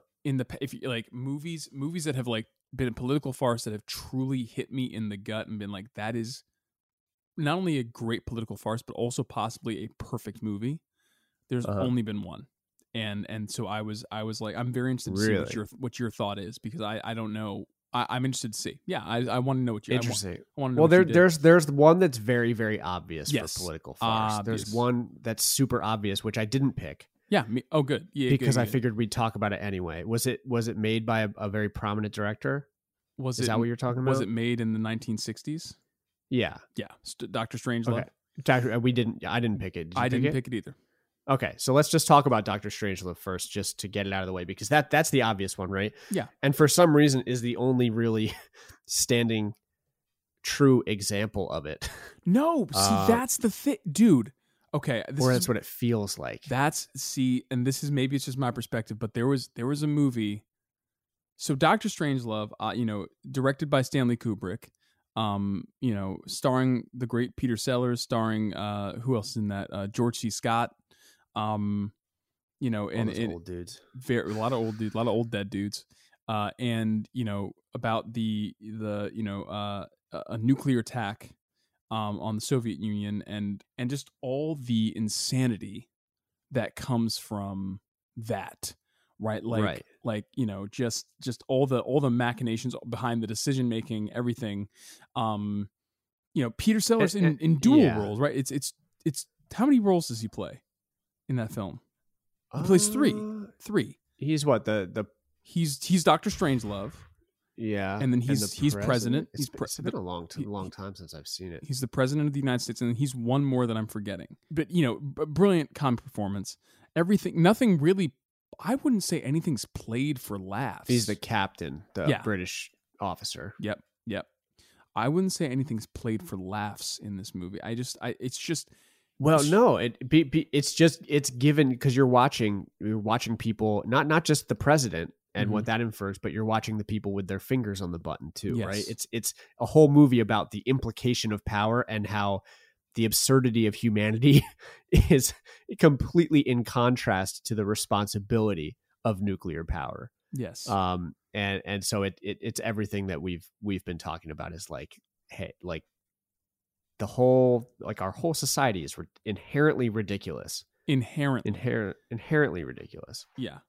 if you like movies that have like been a political farce that have truly hit me in the gut and been like, that is not only a great political farce, but also possibly a perfect movie. There's only been one. And so I was like, I'm very interested to see what your thought is, because I don't know. I'm interested to see. Yeah. I want to know what you interesting. I want to know there's one that's very, very obvious for political farce. Obvious. There's one that's super obvious, which I didn't pick. Yeah. Oh, good. Yeah. Because good. I figured we'd talk about it anyway. Was it made by a very prominent director? Is that what you're talking about? Was it made in the 1960s? Yeah. Yeah. Dr. Strangelove. Okay. I didn't pick it. I didn't pick it either. Okay. So let's just talk about Dr. Strangelove first, just to get it out of the way, because that's the obvious one, right? Yeah. And for some reason is the only really standing true example of it. No. See, that's the thing. Dude. Okay. That's what it feels like. And this is, maybe it's just my perspective, but there was a movie So Dr. Strangelove, directed by Stanley Kubrick, starring the great Peter Sellers, starring who else is in that? George C. Scott, and old dudes, a lot of old dudes, a lot of old dead dudes, and about a nuclear attack on the Soviet Union, and just all the insanity that comes from that. Right. Just all the machinations behind the decision making, everything. Peter Sellers in dual roles, right? It's how many roles does he play in that film? He plays three. He's what he's Dr. Strangelove. Yeah. And then he's president. It's been a long time since I've seen it. He's the president of the United States, and then he's one more that I'm forgetting. But brilliant comic performance. Everything, nothing really. I wouldn't say anything's played for laughs. He's the captain, the British officer. Yep. I wouldn't say anything's played for laughs in this movie. It's given because you're watching people, not just the president and what that infers, but you're watching the people with their fingers on the button too, right? It's a whole movie about the implication of power and how the absurdity of humanity is completely in contrast to the responsibility of nuclear power. Yes. And so it's everything that we've been talking about is like, hey, like the whole, like our whole society is inherently ridiculous. Inherently ridiculous. Yeah.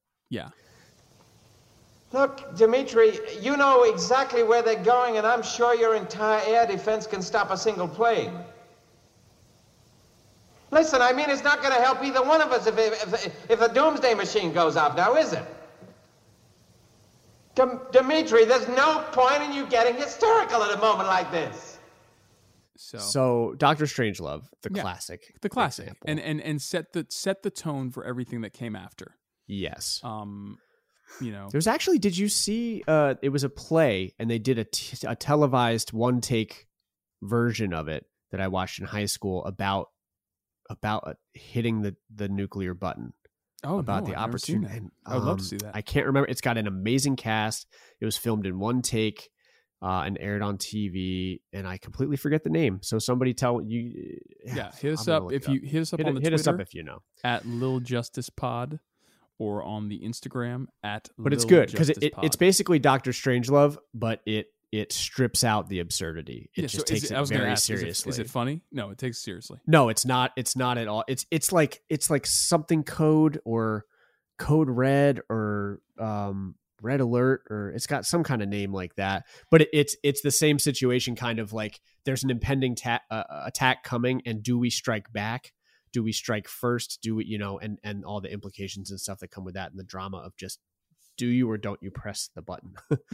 Look, Dmitri, you know exactly where they're going, and I'm sure your entire air defense can stop a single plane. Listen, I mean, it's not going to help either one of us if the doomsday machine goes off now, is it? Dmitri, there's no point in you getting hysterical at a moment like this. So Dr. Strangelove, the classic example. and set the tone for everything that came after. Yes. There's actually, did you see? It was a play, and they did a televised one take version of it that I watched in high school about hitting the nuclear button. The opportunity. And, I would love to see that. I can't remember. It's got an amazing cast. It was filmed in one take and aired on TV, and I completely forget the name. So somebody tell you. Yeah, hit us up if you hit us up on the Twitter. Hit us up if you know at Lil Justice Pod, or on the Instagram at. But it's good because it's basically Dr. Strangelove, but it strips out the absurdity. It just takes it very seriously. Is it funny? No, it takes it seriously. No, it's not. It's not at all. It's like something Code or Code Red or Red Alert, or it's got some kind of name like that. But it's the same situation, kind of like there's an impending attack coming, and do we strike back? Do we strike first? Do we, and all the implications and stuff that come with that, and the drama of just do you or don't you press the button?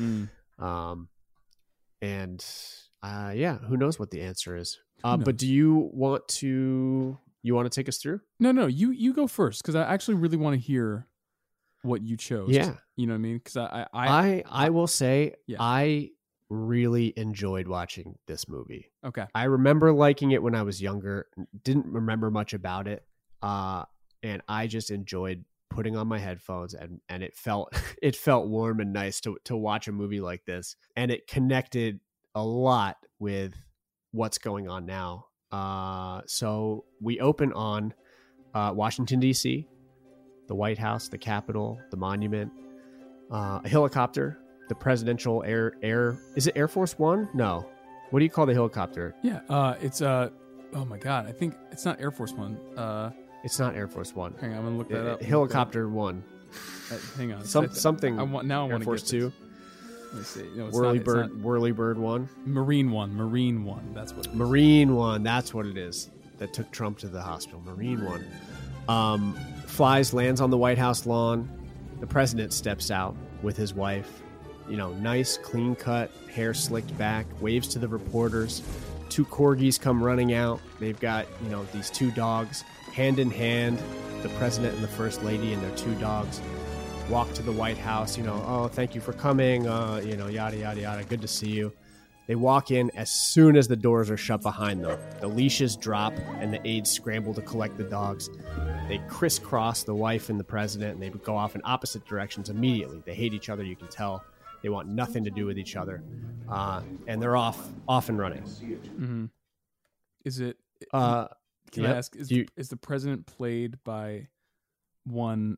And who knows what the answer is? But do you want to take us through? No, you go first, because I actually really want to hear what you chose. Yeah, you know what I mean? Because I will say I really enjoyed watching this movie. Okay, I remember liking it when I was younger. Didn't remember much about it, and I just enjoyed putting on my headphones, and it felt warm and nice to watch a movie like this, and it connected a lot with what's going on now. So we open on Washington, D.C., the White House, the Capitol, the monument, a helicopter, the presidential air. Is it Air Force One? No. What do you call the helicopter? Yeah. It's oh my God. I think it's not Air Force One. It's not Air Force One. Hang on, I'm gonna look that up. Helicopter One. Hang on. Something. Air Force Two. Let me see. No, it's Whirlybird One. Marine One. That's what it is. Marine One. That's what it is. That took Trump to the hospital. Marine One. Flies, lands on the White House lawn. The president steps out with his wife. Nice, clean cut, hair slicked back. Waves to the reporters. Two corgis come running out. They've got these two dogs. Hand in hand, the president and the first lady and their two dogs walk to the White House. Oh, thank you for coming. Yada, yada, yada. Good to see you. They walk in as soon as the doors are shut behind them. The leashes drop, and the aides scramble to collect the dogs. They crisscross the wife and the president, and they go off in opposite directions immediately. They hate each other, you can tell. They want nothing to do with each other, and they're off and running. Mm-hmm. Is it? Can yep. I ask? Is the president played by one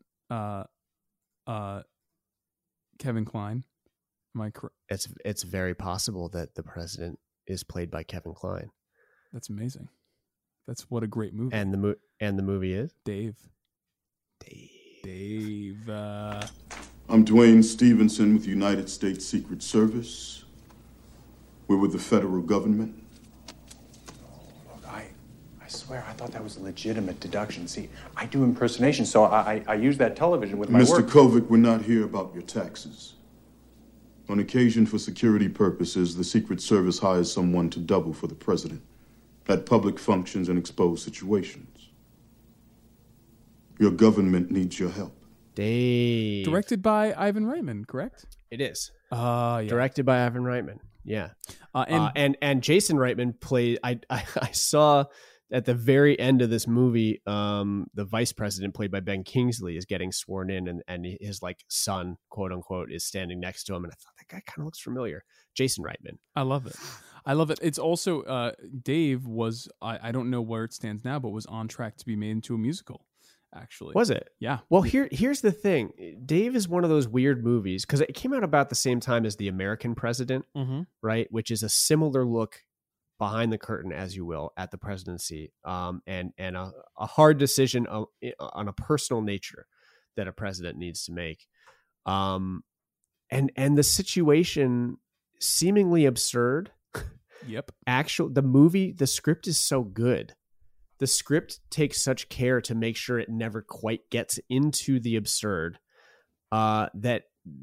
Kevin Kline? Am I correct? It's very possible that the president is played by Kevin Kline. That's amazing. That's what a great movie. And the movie is Dave. I'm Dwayne Stevenson with the United States Secret Service. We're with the federal government. Look, I swear I thought that was a legitimate deduction. See, I do impersonation, so I use that television with my Mr. work. Kovic, we're not here about your taxes. On occasion, for security purposes, the Secret Service hires someone to double for the president at public functions and exposed situations. Your government needs your help. Dave. Directed by Ivan Reitman, correct? It is. Yeah. Directed by Ivan Reitman. Yeah. And Jason Reitman played. I saw at the very end of this movie, the vice president played by Ben Kingsley is getting sworn in, and his like son, quote unquote, is standing next to him, and I thought that guy kind of looks familiar. Jason Reitman. I love it. It's also Dave was I don't know where it stands now, but was on track to be made into a musical. Actually, was it? Yeah. Well, here's the thing. Dave is one of those weird movies because it came out about the same time as The American President, right? Which is a similar look behind the curtain, as you will, at the presidency, and a hard decision on a personal nature that a president needs to make, and the situation seemingly absurd. Yep. The script is so good. The script takes such care to make sure it never quite gets into the absurd, that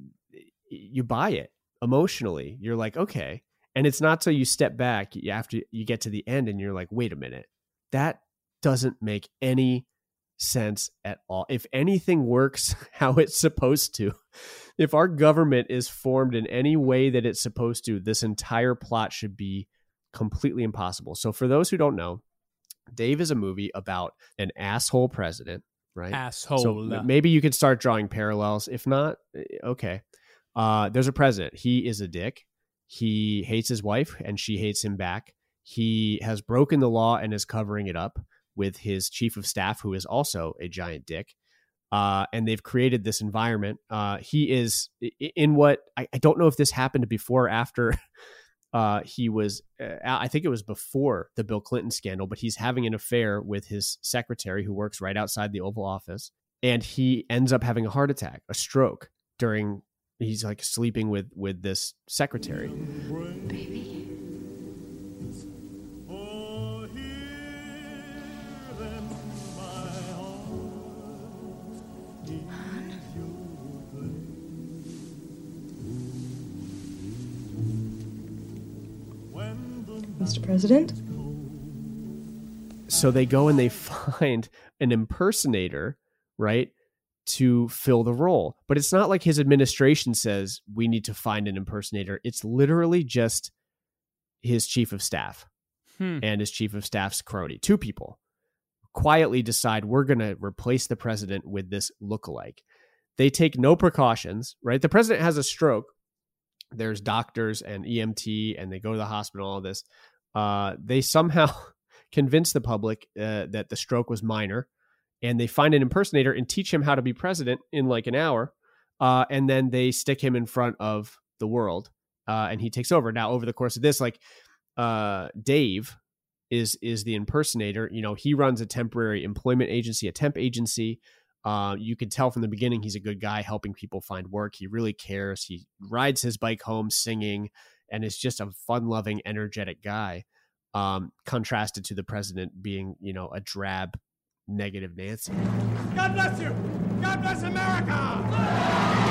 you buy it emotionally. You're like, okay. And it's not till you step back after you get to the end and you're like, wait a minute, that doesn't make any sense at all. If anything works how it's supposed to, if our government is formed in any way that it's supposed to, this entire plot should be completely impossible. So for those who don't know, Dave is a movie about an asshole president, right? Asshole. So maybe you could start drawing parallels. If not, okay. There's a president. He is a dick. He hates his wife and she hates him back. He has broken the law and is covering it up with his chief of staff, who is also a giant dick. And they've created this environment. He is in what I don't know if this happened before or after he was, I think it was before the Bill Clinton scandal, but he's having an affair with his secretary who works right outside the Oval Office. And he ends up having a heart attack, a stroke he's like sleeping with this secretary. Baby. Mr. President? So they go and they find an impersonator, right, to fill the role. But it's not like his administration says we need to find an impersonator. It's literally just his chief of staff and his chief of staff's crony. Two people quietly decide we're going to replace the president with this lookalike. They take no precautions, right? The president has a stroke. There's doctors and EMT, and they go to the hospital, all this. They somehow convince the public that the stroke was minor, and they find an impersonator and teach him how to be president in like an hour. And then they stick him in front of the world, and he takes over. Now, over the course of this, like Dave is the impersonator. You know, he runs a temporary employment agency, a temp agency. You could tell from the beginning he's a good guy helping people find work. He really cares. He rides his bike home singing and is just a fun-loving, energetic guy, contrasted to the president being, you know, a drab, negative Nancy. God bless you! God bless America!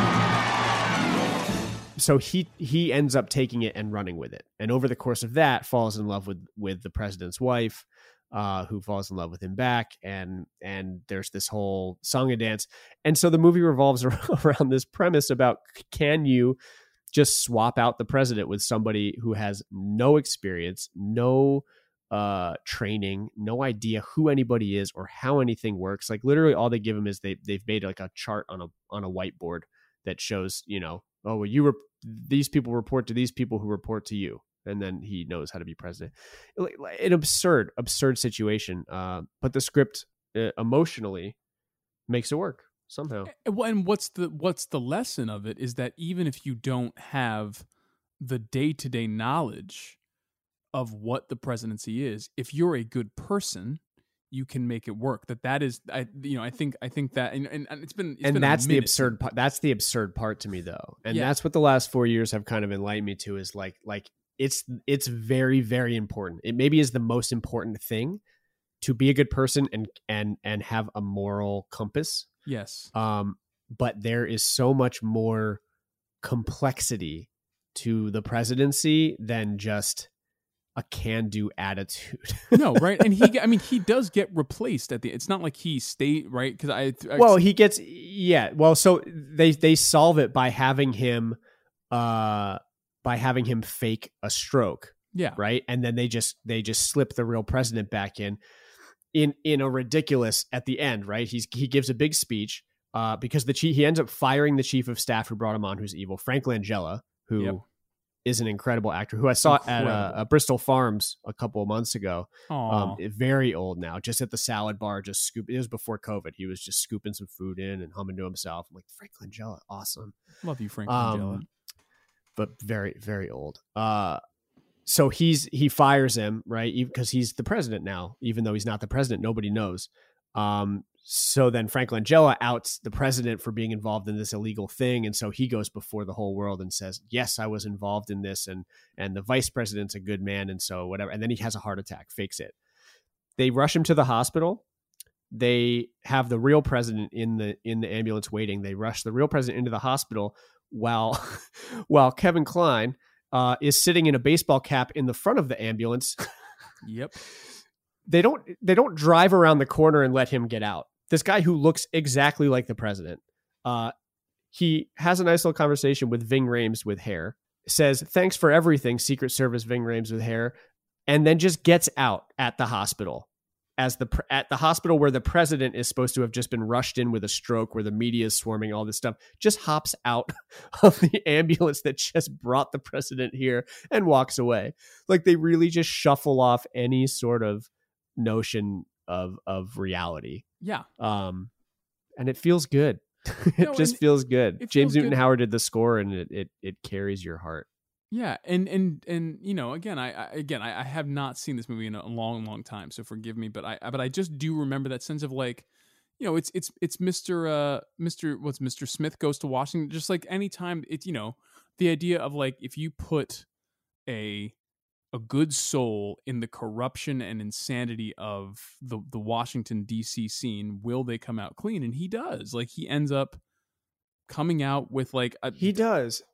So he ends up taking it and running with it. And over the course of that, falls in love with the president's wife, who falls in love with him back, and there's this whole song and dance. And so the movie revolves around this premise about, can you just swap out the president with somebody who has no experience, no training, no idea who anybody is or how anything works. Like literally all they give him is they've made like a chart on a whiteboard that shows, you know, oh, well, these people report to these people who report to you. And then he knows how to be president. An absurd situation. But the script emotionally makes it work somehow. And what's the lesson of it is that even if you don't have the day-to-day knowledge of what the presidency is, if you're a good person, you can make it work. That is, I think that, and it's been that's the absurd part. That's the absurd part to me, though, and that's what the last 4 years have kind of enlightened me to, is like it's very, very important. It maybe is the most important thing to be a good person and have a moral compass. Yes. But there is so much more complexity to the presidency than just a can-do attitude. No, right? And he does get replaced at the. It's not like he stayed, right? Because he gets so they solve it by having him fake a stroke. Yeah. Right. And then they just slip the real president back in a ridiculous at the end. Right. He gives a big speech because he ends up firing the chief of staff who brought him on, who's evil, Frank Langella, who is an incredible actor who I saw at Bristol Farms a couple of months ago. Very old now, just at the salad bar, just scoop. It was before COVID. He was just scooping some food in and humming to himself. I'm like, Frank Langella, awesome. Love you, Frank Langella. But very, very old. So he fires him, right? Because he's the president now, even though he's not the president, nobody knows. So then Frank Langella outs the president for being involved in this illegal thing. And so he goes before the whole world and says, yes, I was involved in this. And the vice president's a good man. And so whatever. And then he has a heart attack, fakes it. They rush him to the hospital. They have the real president in the ambulance waiting. They rush the real president into the hospital while Kevin Kline is sitting in a baseball cap in the front of the ambulance. Yep. They don't drive around the corner and let him get out. This guy who looks exactly like the president, he has a nice little conversation with Ving Rhames with hair, says, thanks for everything, Secret Service Ving Rhames with hair, and then just gets out at the hospital. At the hospital where the president is supposed to have just been rushed in with a stroke, where the media is swarming, all this stuff, just hops out of the ambulance that just brought the president here and walks away. Like, they really just shuffle off any sort of notion of reality. Yeah. And it feels good. It just feels good. James Newton Howard did the score, and it carries your heart. Yeah, and again, I have not seen this movie in a long time, so forgive me, but I just do remember that sense of like, it's Mr. Smith Goes to Washington. Just like anytime it's the idea of like, if you put a good soul in the corruption and insanity of the Washington DC scene, will they come out clean? And he does. Like, he ends up coming out with like he does,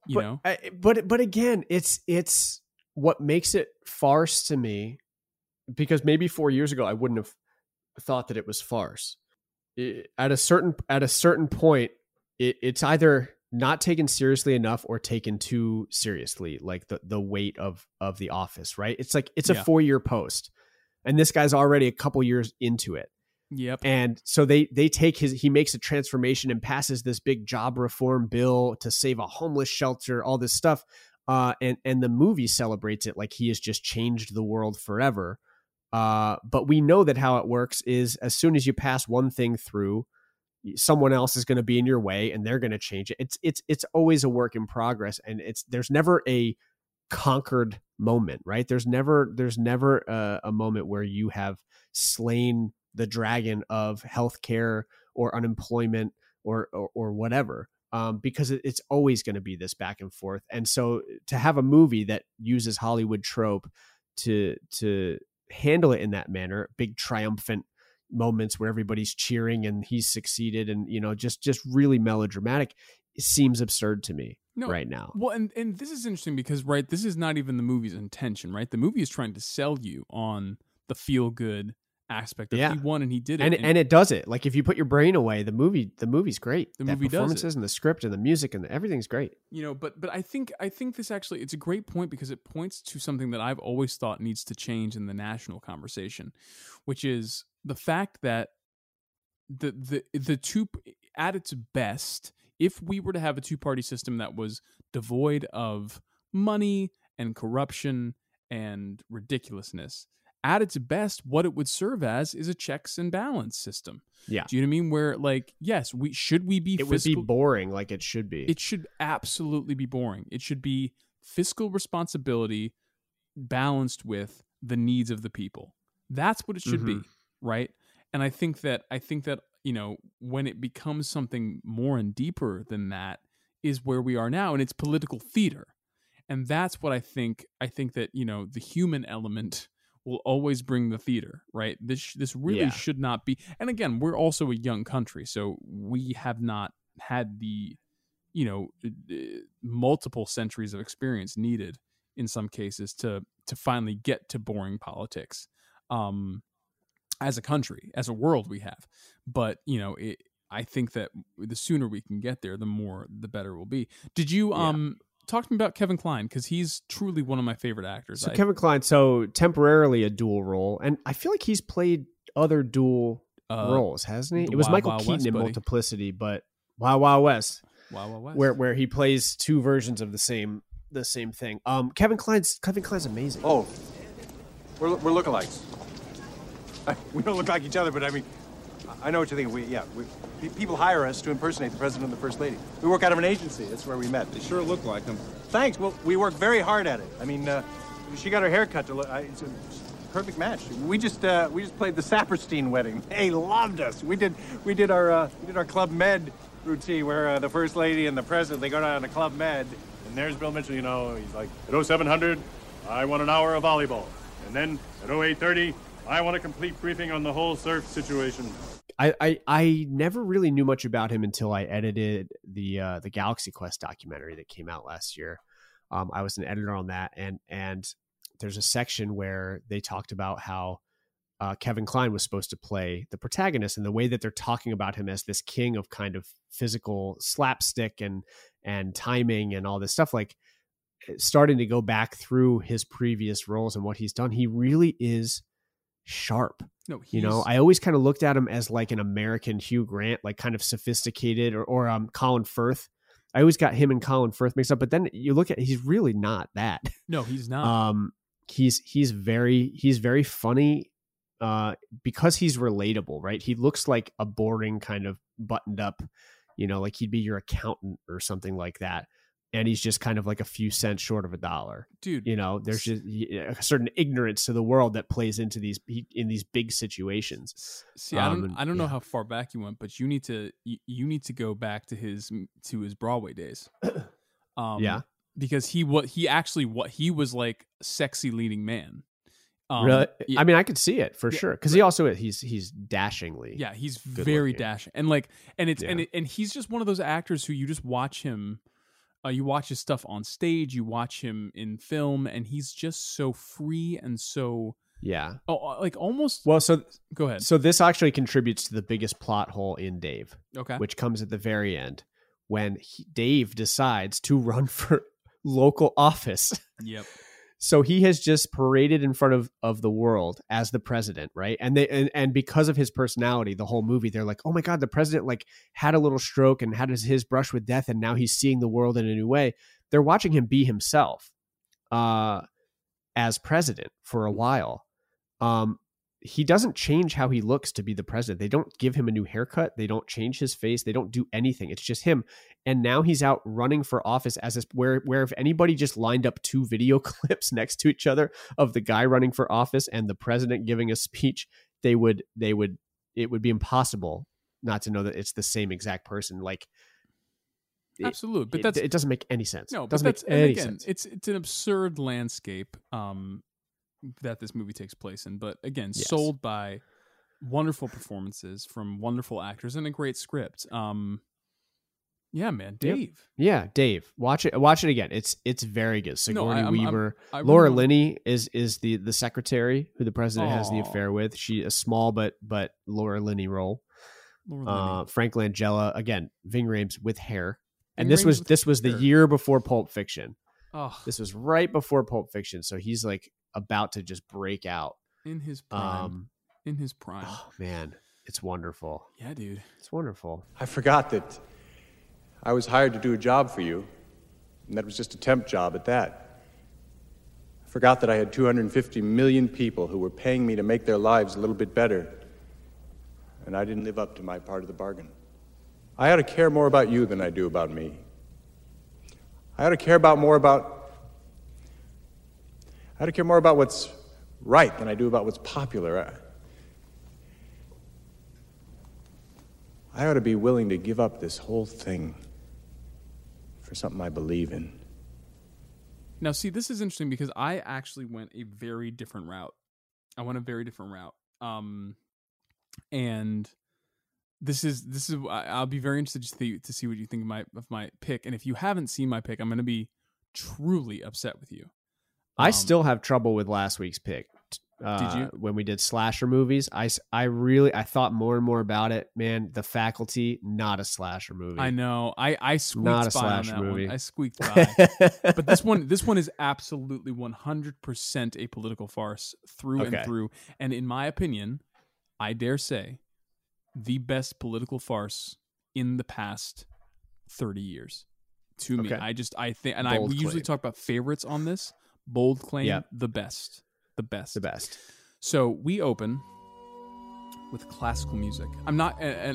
but again, it's what makes it farce to me, because maybe 4 years ago I wouldn't have thought that it was farce. At a certain point, it's either not taken seriously enough or taken too seriously, like the weight of The Office, right? It's like it's a 4-year post, and this guy's already a couple years into it. Yep. And so they take he makes a transformation and passes this big job reform bill to save a homeless shelter, all this stuff. And the movie celebrates it like he has just changed the world forever. But we know that how it works is, as soon as you pass one thing through, someone else is going to be in your way and they're going to change it. It's always a work in progress, and there's never a conquered moment, right? There's never a moment where you have slain the dragon of healthcare or unemployment or whatever, because it's always going to be this back and forth. And so to have a movie that uses Hollywood trope to handle it in that manner, big triumphant moments where everybody's cheering and he's succeeded, and just really melodramatic, it seems absurd to me right now. Well, and this is interesting because, right, this is not even the movie's intention, right? The movie is trying to sell you on the feel good aspect of he won and he did it, and it does it. Like, if you put your brain away, the movie's great. The movie performances does it. And the script and the music and everything's great. But I think this actually, it's a great point because it points to something that I've always thought needs to change in the national conversation, which is the fact that the two, at its best, if we were to have a two-party system that was devoid of money and corruption and ridiculousness, at its best, what it would serve as is a checks and balance system. Yeah. Do you know what I mean? Where, like, yes, we be it would be boring like it should be. It should absolutely be boring. It should be fiscal responsibility balanced with the needs of the people. That's what it should be, right? And I think that you know, when it becomes something more and deeper than that is where we are now, and it's political theater. And that's what I think that, you know, the human element will always bring the theater, right? This really should not be. And again, we're also a young country, so we have not had the, you know, multiple centuries of experience needed in some cases to finally get to boring politics. As a country, as a world, we have. But, you know, I think that the sooner we can get there, the better it will be. Did you talk to me about Kevin Kline? Because he's truly one of my favorite actors. So Kevin Kline, temporarily a dual role, and I feel like he's played other dual roles, hasn't he? It was Michael Keaton in Multiplicity, but Wild Wild West. Wild Wild West. Where he plays two versions of the same thing. Kevin Kline's amazing. Oh, we're lookalikes. We don't look like each other, but I mean, I know what you're thinking. People hire us to impersonate the president and the first lady. We work out of an agency. That's where we met. They sure look like them. Thanks. Well, we work very hard at it. I mean, she got her hair cut to look. It's a perfect match. We just played the Saperstein wedding. They loved us. We did our Club Med routine where the first lady and the president, they go down to Club Med, and there's Bill Mitchell. You know, he's like, at 0700, I want an hour of volleyball, and then at 0830. I want a complete briefing on the whole surf situation. I never really knew much about him until I edited the Galaxy Quest documentary that came out last year. I was an editor on that, and there's a section where they talked about how Kevin Kline was supposed to play the protagonist, and the way that they're talking about him as this king of kind of physical slapstick and timing and all this stuff, like starting to go back through his previous roles and what he's done. He really is sharp. No, you know, I always kind of looked at him as like an American Hugh Grant, like kind of sophisticated, or Colin Firth. I always got him and Colin Firth mixed up, but then you look at, he's really not that. No, he's not. He's very funny because he's relatable, right? He looks like a boring kind of buttoned up, you know, like he'd be your accountant or something like that. And he's just kind of like a few cents short of $1. Dude, you know, there's just a certain ignorance to the world that plays into these big situations. See, I don't know how far back you went, but you need to go back to his Broadway days. Because he was like sexy leading man. Really? I mean, I could see it for sure. Because he also he's dashingly. Yeah, he's very dashing, and he's just one of those actors who you just watch him. You watch his stuff on stage, you watch him in film, and he's just so free and so like almost. Well, so go ahead. So this actually contributes to the biggest plot hole in Dave, okay, which comes at the very end when Dave decides to run for local office. Yep. So he has just paraded in front of the world as the president, right? And and because of his personality, the whole movie, they're like, oh my God, the president like had a little stroke and had his brush with death, and now he's seeing the world in a new way. They're watching him be himself as president for a while. He doesn't change how he looks to be the president. They don't give him a new haircut. They don't change his face. They don't do anything. It's just him. And now he's out running for office where if anybody just lined up two video clips next to each other of the guy running for office and the president giving a speech, it would be impossible not to know that it's the same exact person. Like, absolutely, but it doesn't make any sense. No, it doesn't make any sense. It's an absurd landscape. That this movie takes place in, but again, sold by wonderful performances from wonderful actors and a great script. Yeah, man, Dave. Yeah, Dave. Watch it again. It's very good. Sigourney Weaver. Laura Linney is the secretary who the president has the affair with. She a small but Laura Linney role. Frank Langella again. Ving Rhames with hair, and this was the year before Pulp Fiction. Oh, this was right before Pulp Fiction, so he's like about to just break out in his prime. Oh man, it's wonderful. Yeah, dude, it's wonderful. I forgot that I was hired to do a job for you, and that was just a temp job at that. I forgot that I had 250 million people who were paying me to make their lives a little bit better, and I didn't live up to my part of the bargain. I ought to care more about you than I do about me. I ought to care more about what's right than I do about what's popular. I ought to be willing to give up this whole thing for something I believe in. Now, see, this is interesting because I actually went a very different route. And this is I'll be very interested to see what you think of my pick. And if you haven't seen my pick, I'm going to be truly upset with you. I still have trouble with last week's pick. Did you? When we did slasher movies, I thought more and more about it. Man, The Faculty, not a slasher movie. I know. I squeaked not a by on slasher that movie. one. I squeaked by. But this one is absolutely 100% a political farce through and through. And in my opinion, I dare say, the best political farce in the past 30 years. To me, I think, and we usually talk about favorites on this. Bold claim, the best. The best. So we open with classical music. I'm not,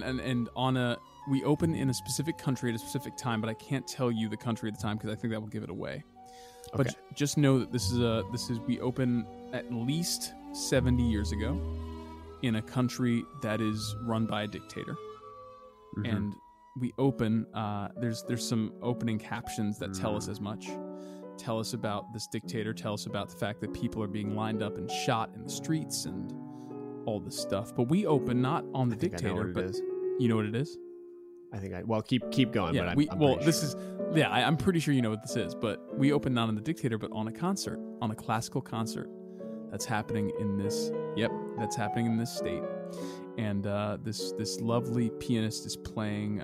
we open in a specific country at a specific time, but I can't tell you the country at the time because I think that will give it away. Okay. But just know that we open at least 70 years ago in a country that is run by a dictator. Mm-hmm. And we open, there's some opening captions that tell us as much. Tell us about this dictator, tell us about the fact that people are being lined up and shot in the streets and all this stuff. But we open not on the dictator, but you know what it is? I think keep going. Yeah, but I'm pretty sure you know what this is, but we open not on the dictator, but on a concert, on a classical concert that's happening in this state. And this lovely pianist is playing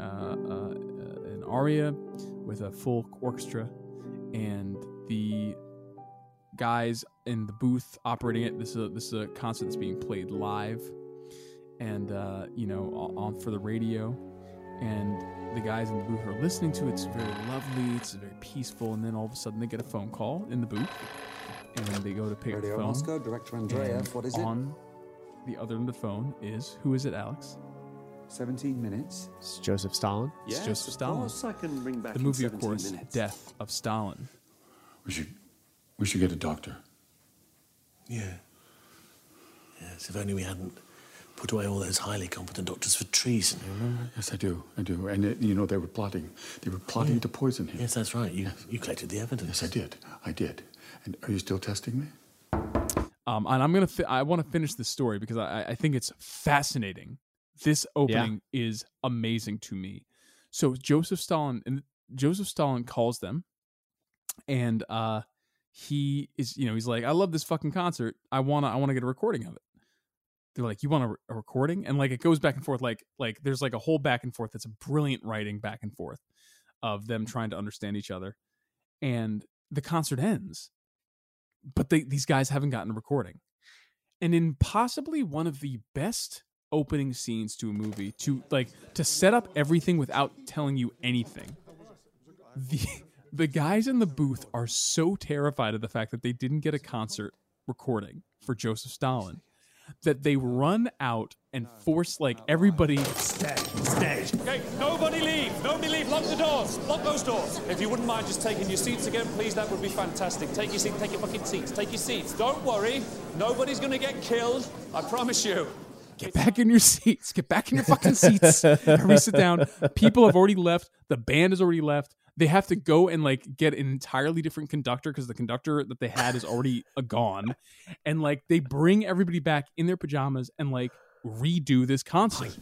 an aria with a full orchestra. And the guys in the booth operating it. This is a concert that's being played live, and on for the radio. And the guys in the booth are listening to it. It's very lovely. It's very peaceful. And then all of a sudden, they get a phone call in the booth, and they go to pick up the phone. Moscow, Director Andreev. What is it? On the other end of the phone is who is it, Alex? 17 minutes. It's Joseph Stalin. It's Joseph Stalin. Of course I can ring back the movie, in 17 of course, minutes. Death of Stalin. We should get a doctor. Yeah. Yes, if only we hadn't put away all those highly competent doctors for treason, you remember? Yes, I do. And, they were plotting. They were plotting to poison him. Yes, that's right. You collected the evidence. Yes, I did. And are you still testing me? And I want to finish this story because I think it's fascinating. This opening is amazing to me. So Joseph Stalin calls them, and he is, he's like, I love this fucking concert. I wanna get a recording of it. They're like, you want a recording? And like it goes back and forth, like there's like a whole back and forth. That's a brilliant writing back and forth of them trying to understand each other. And the concert ends, but these guys haven't gotten a recording. And in possibly one of the best opening scenes to a movie, to set up everything without telling you anything, the guys in the booth are so terrified of the fact that they didn't get a concert recording for Joseph Stalin that they run out and force everybody. Stage. Okay, nobody leave. Lock the doors. Lock those doors. If you wouldn't mind just taking your seats again, please, that would be fantastic. Take your seat. Take your fucking seats. Take your seats. Don't worry. Nobody's going to get killed. I promise you. Get back in your seats. Get back in your fucking seats. Everybody sit down. People have already left. The band has already left. They have to go and get an entirely different conductor because the conductor that they had is already gone. And they bring everybody back in their pajamas and redo this concert.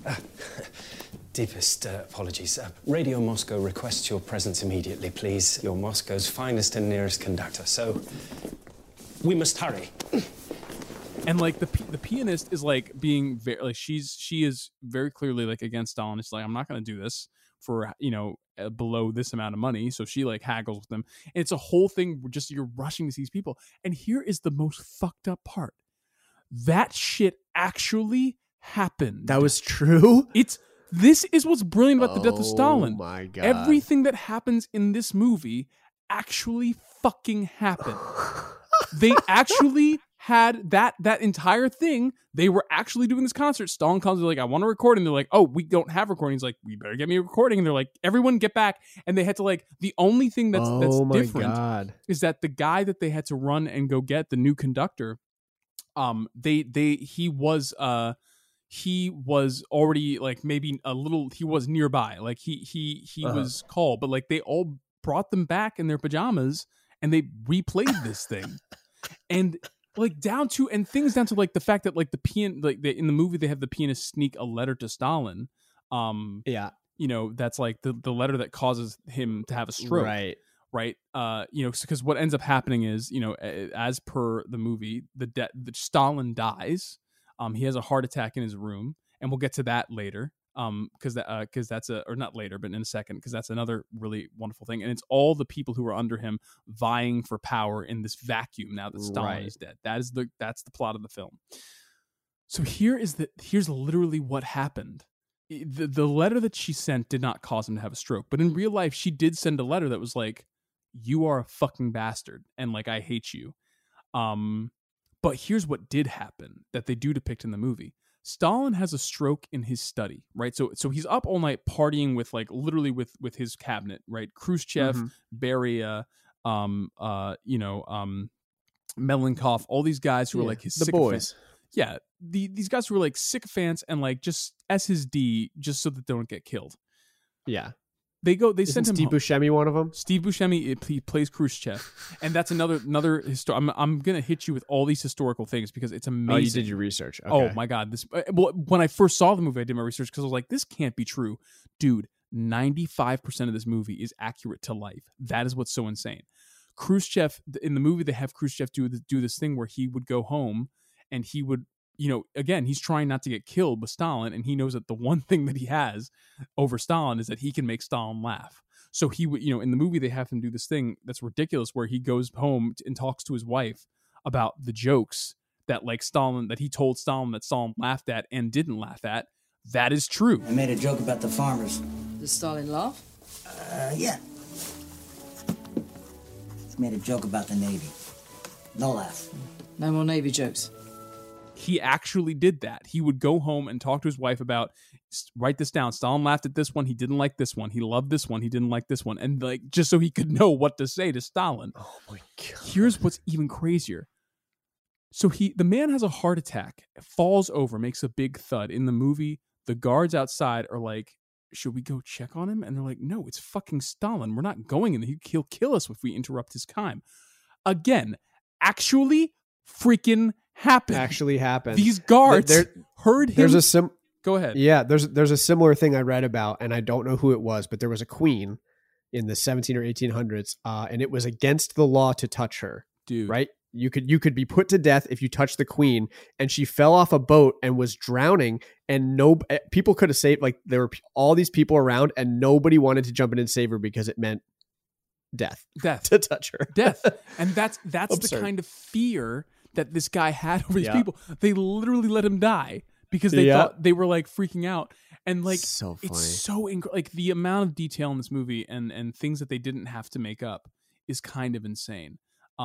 Deepest apologies. Radio Moscow requests your presence immediately, please. You're Moscow's finest and nearest conductor. So we must hurry. And the pianist is being very she is very clearly against Stalin. It's I'm not going to do this for below this amount of money. So she haggles with them. And it's a whole thing where just you're rushing to see these people. And here is the most fucked up part. That shit actually happened. That was true? It's This is what's brilliant about the death of Stalin. Oh my God. Everything that happens in this movie actually fucking happened. They actually had that entire thing. They were actually doing this concert. Stalin comes, they're like, I want a recording. They're like, oh, we don't have recordings. Like, we better get me a recording. And they're like, everyone get back. And they had to like, the only thing that's different is that the guy that they had to run and go get, the new conductor, he was already like maybe a little, he was nearby. Like he was called, but like they all brought them back in their pajamas and they replayed this thing. And like down to like the fact that like in the movie they have the pianist sneak a letter to Stalin. That's like the letter that causes him to have a stroke. Right. Because what ends up happening is, as per the movie, the Stalin dies. He has a heart attack in his room, and we'll get to that later. Because that's not later, but in a second, because that's another really wonderful thing. And it's all the people who are under him vying for power in this vacuum now that Stalin is dead. That's the plot of the film. So here's literally what happened. The letter that she sent did not cause him to have a stroke, but in real life, she did send a letter that was like, "You are a fucking bastard, and like I hate you." But here's what did happen that they do depict in the movie. Stalin has a stroke in his study, right? So he's up all night partying with like literally with his cabinet, right? Khrushchev, Beria, Melenkov, all these guys who are like his the sycophants. boys. Yeah, these guys who are like sycophants and like just S his D just so that they don't get killed. Yeah. They send him Steve Buscemi one of them? Steve Buscemi, he plays Khrushchev. And that's another I'm going to hit you with all these historical things because it's amazing. Oh, you did your research. Okay. Oh my God. When I first saw the movie, I did my research because I was like, this can't be true. Dude, 95% of this movie is accurate to life. That is what's so insane. Khrushchev, in the movie, they have Khrushchev do this thing where he would go home and he would, again, he's trying not to get killed by Stalin, and he knows that the one thing that he has over Stalin is that he can make Stalin laugh. So he would, in the movie, they have him do this thing that's ridiculous where he goes home and talks to his wife about the jokes that that he told Stalin that Stalin laughed at and didn't laugh at. That is true. I made a joke about the farmers. Does Stalin laugh? Yeah. He made a joke about the Navy. No laugh. No more Navy jokes. He actually did that. He would go home and talk to his wife about, write this down. Stalin laughed at this one. He didn't like this one. He loved this one. He didn't like this one. And like, just so he could know what to say to Stalin. Oh my God. Here's what's even crazier. So the man has a heart attack, falls over, makes a big thud. In the movie, the guards outside are like, should we go check on him? And they're like, no, it's fucking Stalin. We're not going in. He'll kill us if we interrupt his time. Again, actually freaking happened. Actually happened. These guards heard him. Go ahead. Yeah, there's a similar thing I read about, and I don't know who it was, but there was a queen in the 17 or 1800s, and it was against the law to touch her. Dude. Right? You could be put to death if you touched the queen, and she fell off a boat and was drowning, and people could have saved, like there were all these people around, and nobody wanted to jump in and save her because it meant death to touch her. Death. And that's the kind of fear that this guy had over these people. They literally let him die because they thought they were like freaking out. And like, so funny. It's so like the amount of detail in this movie and things that they didn't have to make up is kind of insane.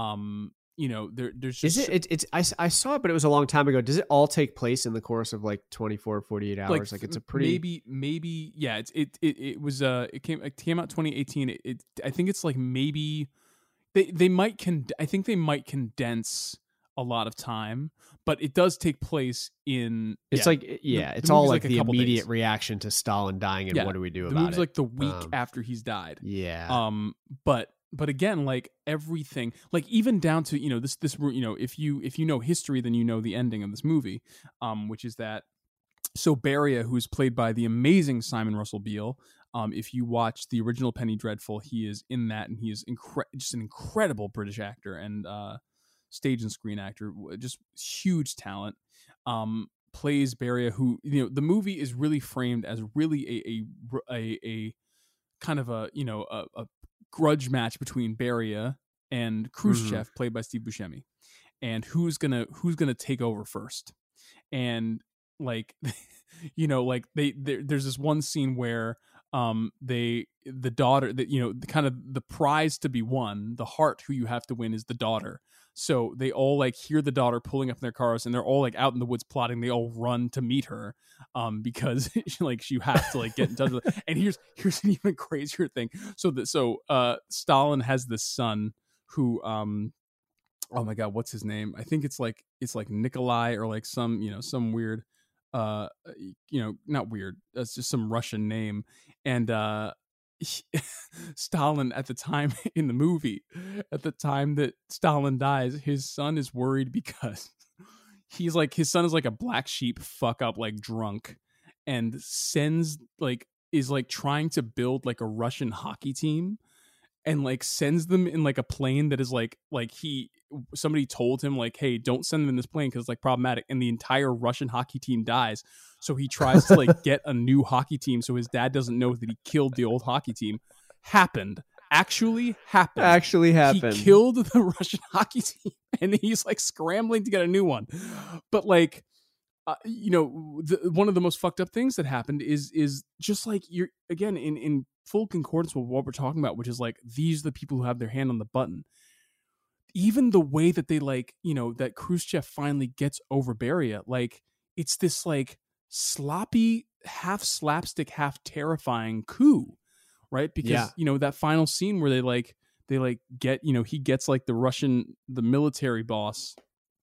There's just... I saw it, but it was a long time ago. Does it all take place in the course of like 24, 48 hours? Like it's a pretty... Maybe, yeah. It was, it came out 2018. I think it's like maybe they might I think they might condense a lot of time, but it does take place in... It's it's all like the immediate reaction to Stalin dying and what do we do about it? The movie's like the week after he's died. Yeah. But again, like everything, like even down to, this, if you know history, then you know the ending of this movie, which is that, so Beria, who's played by the amazing Simon Russell Beale, if you watch the original Penny Dreadful, he is in that, and he is just an incredible British actor and stage and screen actor, just huge talent. Plays Beria, who, the movie is really framed as really a kind of a grudge match between Beria and Khrushchev, played by Steve Buscemi, and who's gonna take over first. And like you know, like there's this one scene where the daughter that, you know, the kind of the prize to be won, the heart who you have to win is the daughter. So they all like hear the daughter pulling up in their cars and they're all like out in the woods plotting. They all run to meet her because like you have to like get in touch with her. And here's an even crazier thing. So Stalin has this son who oh my God, what's his name? I think it's like Nikolai or like some, you know, some weird you know, not weird. That's just some Russian name. And Stalin at the time in the movie, at the time that Stalin dies, his son is worried because he's like, his son is like a black sheep fuck up, like drunk, and is like trying to build like a Russian hockey team and like sends them in like a plane that is like somebody told him like, hey, don't send them in this plane because it's like problematic, and the entire Russian hockey team dies. So he tries to like get a new hockey team so his dad doesn't know that he killed the old hockey team. Actually happened. He killed the Russian hockey team and he's like scrambling to get a new one. But like you know, one of the most fucked up things that happened is just like, you're again in full concordance with what we're talking about, which is like, these are the people who have their hand on the button. Even the way that they like, you know, that Khrushchev finally gets over Beria, like it's this like sloppy, half slapstick, half terrifying coup, right? Because you know, that final scene where they get, you know, he gets like the military boss,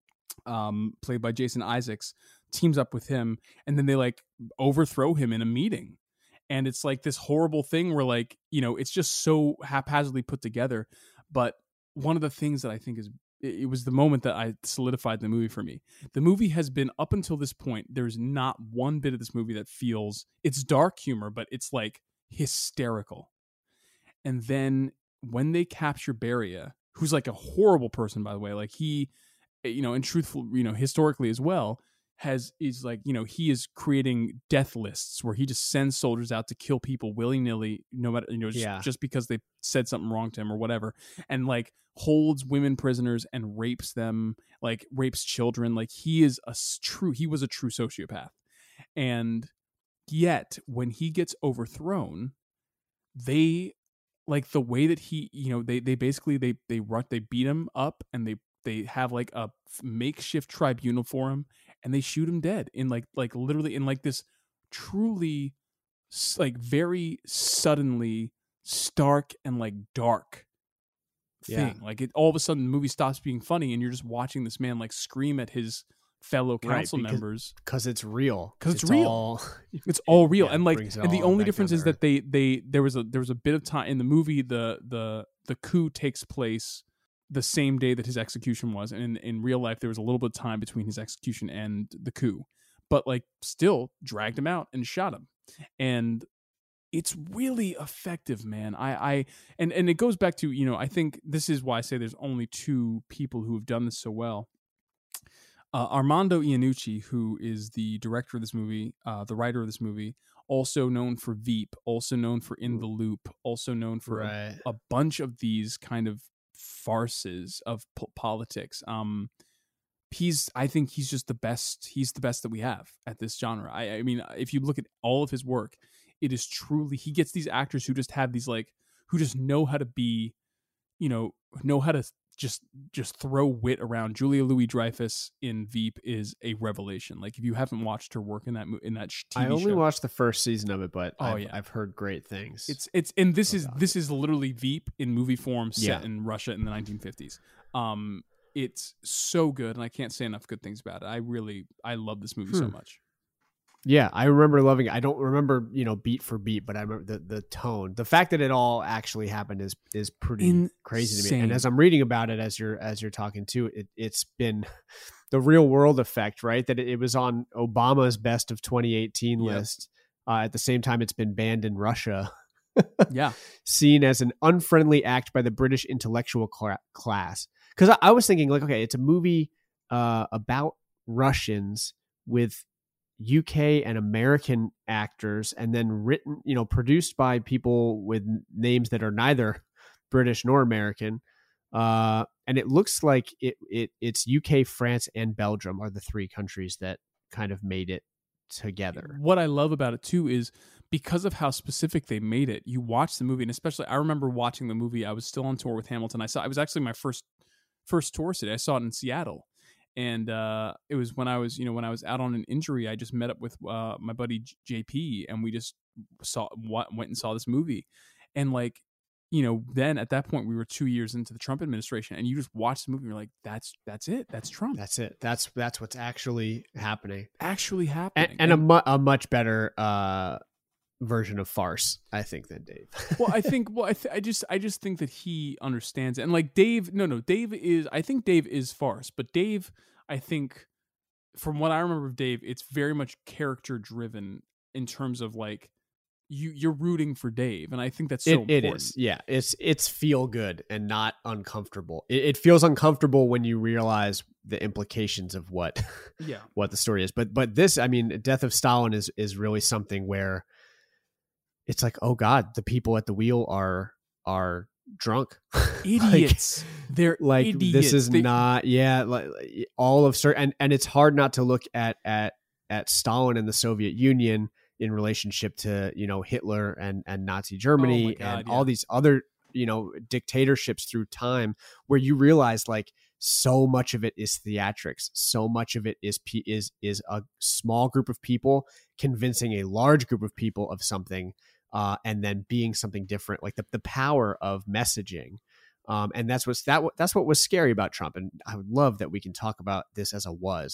played by Jason Isaacs, teams up with him, and then they like overthrow him in a meeting. And it's like this horrible thing where like, you know, it's just so haphazardly put together. But one of the things that I think it was the moment that I solidified the movie for me. The movie has been, up until this point, there's not one bit of this movie that feels, it's dark humor, but it's like hysterical. And then when they capture Beria, who's like a horrible person, by the way, like he, you know, and truthful, you know, historically as well, is like, you know, he is creating death lists where he just sends soldiers out to kill people willy-nilly, no matter, you know, just because they said something wrong to him or whatever, and like holds women prisoners and rapes them, like rapes children. Like he was a true sociopath. And yet when he gets overthrown, they like the way that he, you know, they basically they beat him up, and they have like a makeshift tribunal for him, and they shoot him dead in like literally in like this truly like very suddenly stark and like dark thing. Like it, all of a sudden the movie stops being funny and you're just watching this man like scream at his fellow council members because it's real. It's real. It's all real. And like, and the only difference is that there was a bit of time in the movie. The coup takes place the same day that his execution was, and in real life there was a little bit of time between his execution and the coup, but like still dragged him out and shot him. And it's really effective, man. And it goes back to, you know, I think this is why I say there's only two people who have done this so well. Armando Iannucci, who is the director of this movie, the writer of this movie, also known for Veep, also known for In the Loop, also known for a bunch of these kind of farces of politics. I think he's just the best. He's the best that we have at this genre. I mean, if you look at all of his work, it is truly, he gets these actors who just have these like, who just know how to be, you know how to just throw wit around. Julia Louis-Dreyfus in Veep is a revelation. Like if you haven't watched her work in that TV I only show, watched the first season of it, but I've heard great things. This is literally Veep in movie form set in Russia in the 1950s. It's so good, and I can't say enough good things about it. I love this movie so much. Yeah, I remember loving it. I don't remember, you know, beat for beat, but I remember the tone. The fact that it all actually happened is pretty crazy to me. And as I'm reading about it, as you're talking to it's been the real world effect, right? That it was on Obama's best of 2018 list. At the same time, it's been banned in Russia. Seen as an unfriendly act by the British intellectual class. Because I was thinking, like, okay, it's a movie about Russians with UK and American actors, and then written, you know, produced by people with names that are neither British nor American. And it looks like it's UK, France, and Belgium are the three countries that kind of made it together. What I love about it too is because of how specific they made it. You watch the movie, and especially I remember watching the movie. I was still on tour with Hamilton. It was actually my first tour city. I saw it in Seattle, and it was when I was out on an injury. I just met up with my buddy JP, and we just went and saw this movie, and like. Then at that point we were 2 years into the Trump administration, and you just watch the movie and you're like, that's it. That's Trump. That's it. That's what's actually happening. And a much better version of farce, I think, than Dave. I just think that he understands it. And like Dave, Dave is farce, but Dave, I think from what I remember of Dave, it's very much character driven in terms of like, you're rooting for Dave, and I think that's so important. It is, yeah. It's feel good and not uncomfortable. It feels uncomfortable when you realize the implications of what the story is. But this, I mean, Death of Stalin is really something where it's like, oh God, the people at the wheel are drunk, idiots. They're like idiots. This is not, like all of certain, and it's hard not to look at Stalin and the Soviet Union in relationship to, Hitler and Nazi Germany all these other, dictatorships through time, where you realize like so much of it is theatrics. So much of it is a small group of people convincing a large group of people of something, and then being something different, like the power of messaging. And that's what was scary about Trump. And I would love that we can talk about this as a was.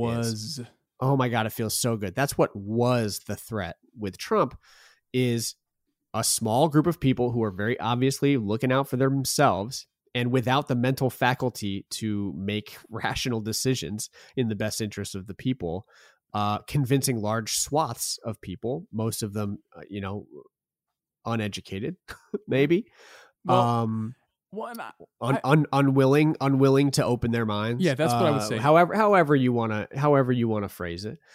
Oh my God, it feels so good. That's what was the threat with Trump, is a small group of people who are very obviously looking out for themselves and without the mental faculty to make rational decisions in the best interest of the people, convincing large swaths of people, most of them, uneducated, maybe. Unwilling to open their minds. Yeah, that's what I would say. However you want to phrase it.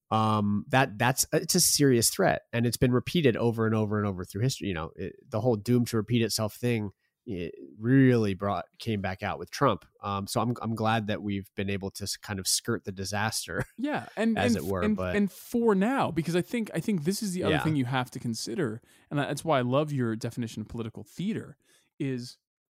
It's a serious threat, and it's been repeated over and over and over through history. The whole doomed to repeat itself thing, it really came back out with Trump. So I'm glad that we've been able to kind of skirt the disaster. Yeah, but for now, because I think this is the other thing you have to consider, and that's why I love your definition of political theater. Is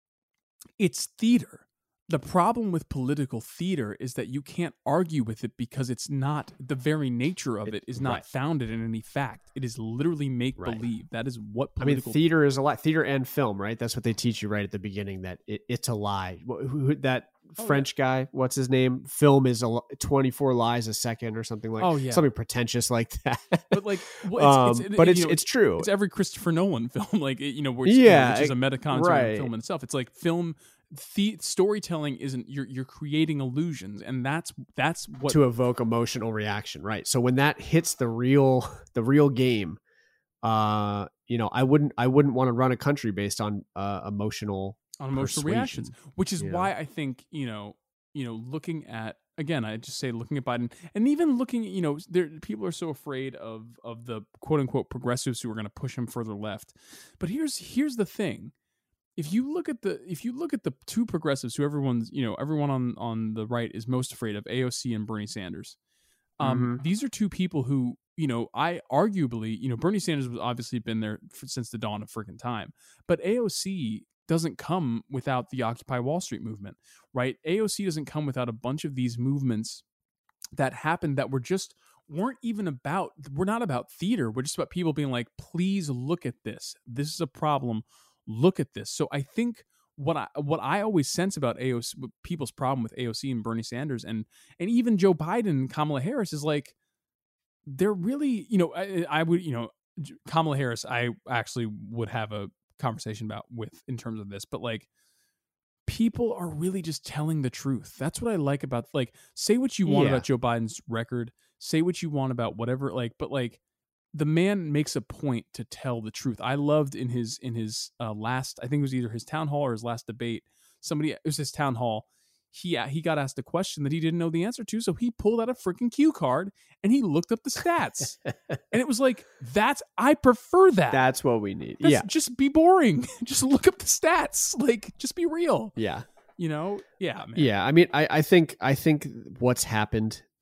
it's theater. The problem with political theater is that you can't argue with it because it's not, the very nature of it is not founded in any fact. It is literally make believe. That is what political theater is a lie. Theater and film, right? That's what they teach you right at the beginning, that it's a lie. That French guy, what's his name? Film is 24 lies a second or something like something pretentious like that. But like, it's true. It's every Christopher Nolan film, like which is a meta commentary on film in itself. It's like film. Storytelling isn't, you're creating illusions, and that's what to evoke emotional reaction, right? So when that hits the real game, I wouldn't want to run a country based on emotional reactions, which is why I think looking at, again, I just say looking at Biden, and even looking, people are so afraid of the quote unquote progressives who are going to push him further left. But here's the thing. If you look at the two progressives who everyone on the right is most afraid of, AOC and Bernie Sanders, these are two people who, I arguably, Bernie Sanders has obviously been there since the dawn of freaking time, but AOC doesn't come without the Occupy Wall Street movement, right? AOC doesn't come without a bunch of these movements that happened that weren't not about theater. We're just about people being like, please look at this. This is a problem. Look at this. So I think what I always sense about AOC, people's problem with AOC and Bernie Sanders and even Joe Biden and Kamala Harris is like, they're really, I would, Kamala Harris, I actually would have a conversation with in terms of this, but like, people are really just telling the truth. That's what I like about, like, say what you want about Joe Biden's record, say what you want about whatever, like, but like, the man makes a point to tell the truth. I loved in his last, I think it was either his town hall or his last debate. It was his town hall. He got asked a question that he didn't know the answer to, so he pulled out a freaking cue card and he looked up the stats. And it was like, I prefer that. That's what we need. Just be boring. Just look up the stats. Like, just be real. Yeah. Yeah, man. Yeah. I mean, I think what's happened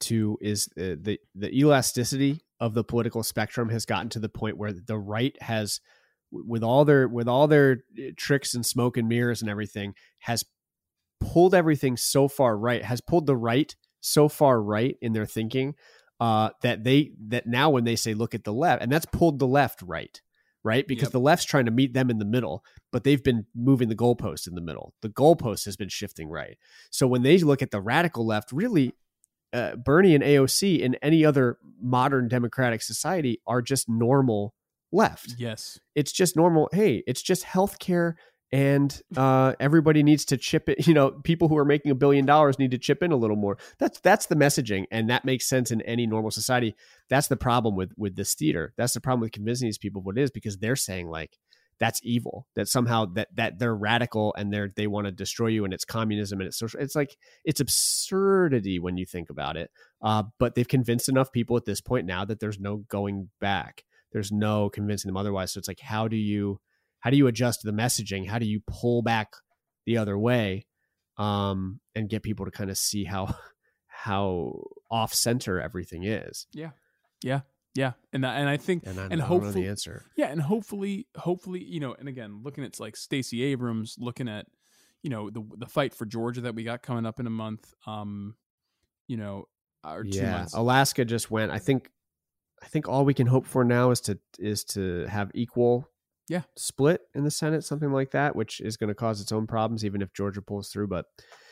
to is the elasticity of the political spectrum has gotten to the point where the right has, with all their tricks and smoke and mirrors and everything, has pulled everything so far right, has pulled the right so far right in their thinking that now when they say look at the left, and that's pulled the left right, because the left's trying to meet them in the middle, but they've been moving the goalpost in the middle. The goalpost has been shifting right. So when they look at the radical left, really, Bernie and AOC in any other modern democratic society are just normal left. Yes. It's just normal. Hey, it's just healthcare, and everybody needs to chip it. People who are making $1 billion need to chip in a little more. That's the messaging, and that makes sense in any normal society. That's the problem with this theater. That's the problem with convincing these people what it is, because they're saying like that's evil, that somehow that they're radical and they want to destroy you, and it's communism and it's social. It's like, it's absurdity when you think about it. But they've convinced enough people at this point now that there's no going back. There's no convincing them otherwise. So it's like, how do you adjust the messaging? How do you pull back the other way, and get people to kind of see how off center everything is? Yeah. And I think, and hopefully, I don't know the answer. Yeah. And hopefully, and again, looking at like Stacey Abrams, looking at, the fight for Georgia that we got coming up in a month, or 2 months. Alaska just went. I think all we can hope for now is to have equal split in the Senate, something like that, which is going to cause its own problems, even if Georgia pulls through. But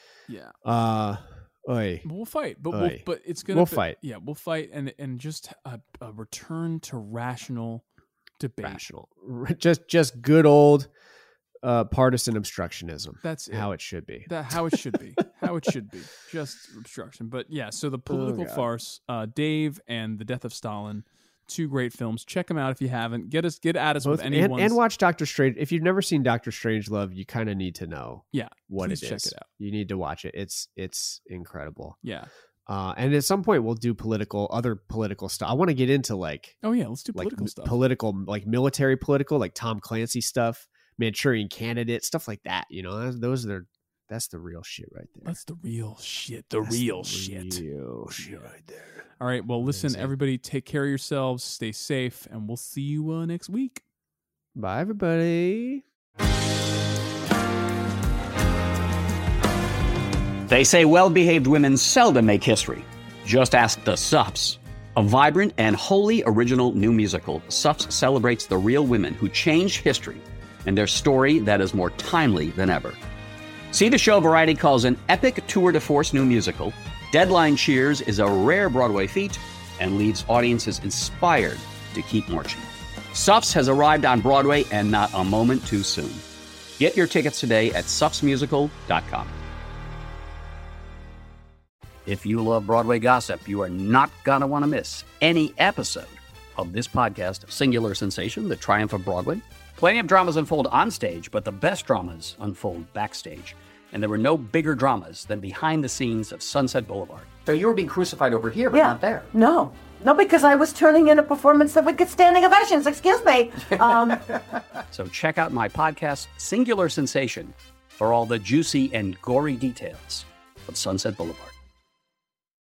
we'll fight, but it's gonna. We'll fight. Yeah, we'll fight, and just a return to rational debate. Just good old partisan obstructionism. That's how it should be. How it should be. How it should be. Just obstruction. But yeah, so the political farce, Dave and The Death of Stalin. 2 great films. Check them out if you haven't. Get at us with anyone. And watch Doctor Strange. If you've never seen Doctor Strangelove, you kind of need to know what it is. Check it out. You need to watch it. It's incredible. Yeah. And at some point we'll do other political stuff. I want to get into let's do political stuff. Political, like military political, like Tom Clancy stuff, Manchurian Candidate, stuff like that. That's the real shit right there. That's the real shit. Real shit right there. All right. Well, listen, everybody, take care of yourselves. Stay safe, and we'll see you next week. Bye, everybody. They say well-behaved women seldom make history. Just ask the Suffs. A vibrant and wholly original new musical, Suffs celebrates the real women who changed history and their story that is more timely than ever. See the show Variety calls an epic tour de force new musical. Deadline cheers is a rare Broadway feat and leaves audiences inspired to keep marching. Suffs has arrived on Broadway, and not a moment too soon. Get your tickets today at suffsmusical.com. If you love Broadway gossip, you are not going to want to miss any episode of this podcast, Singular Sensation, The Triumph of Broadway. Plenty of dramas unfold on stage, but the best dramas unfold backstage. And there were no bigger dramas than behind the scenes of Sunset Boulevard. So you were being crucified over here, but not there. No, because I was turning in a performance that would get standing ovations. Excuse me. So check out my podcast, Singular Sensation, for all the juicy and gory details of Sunset Boulevard.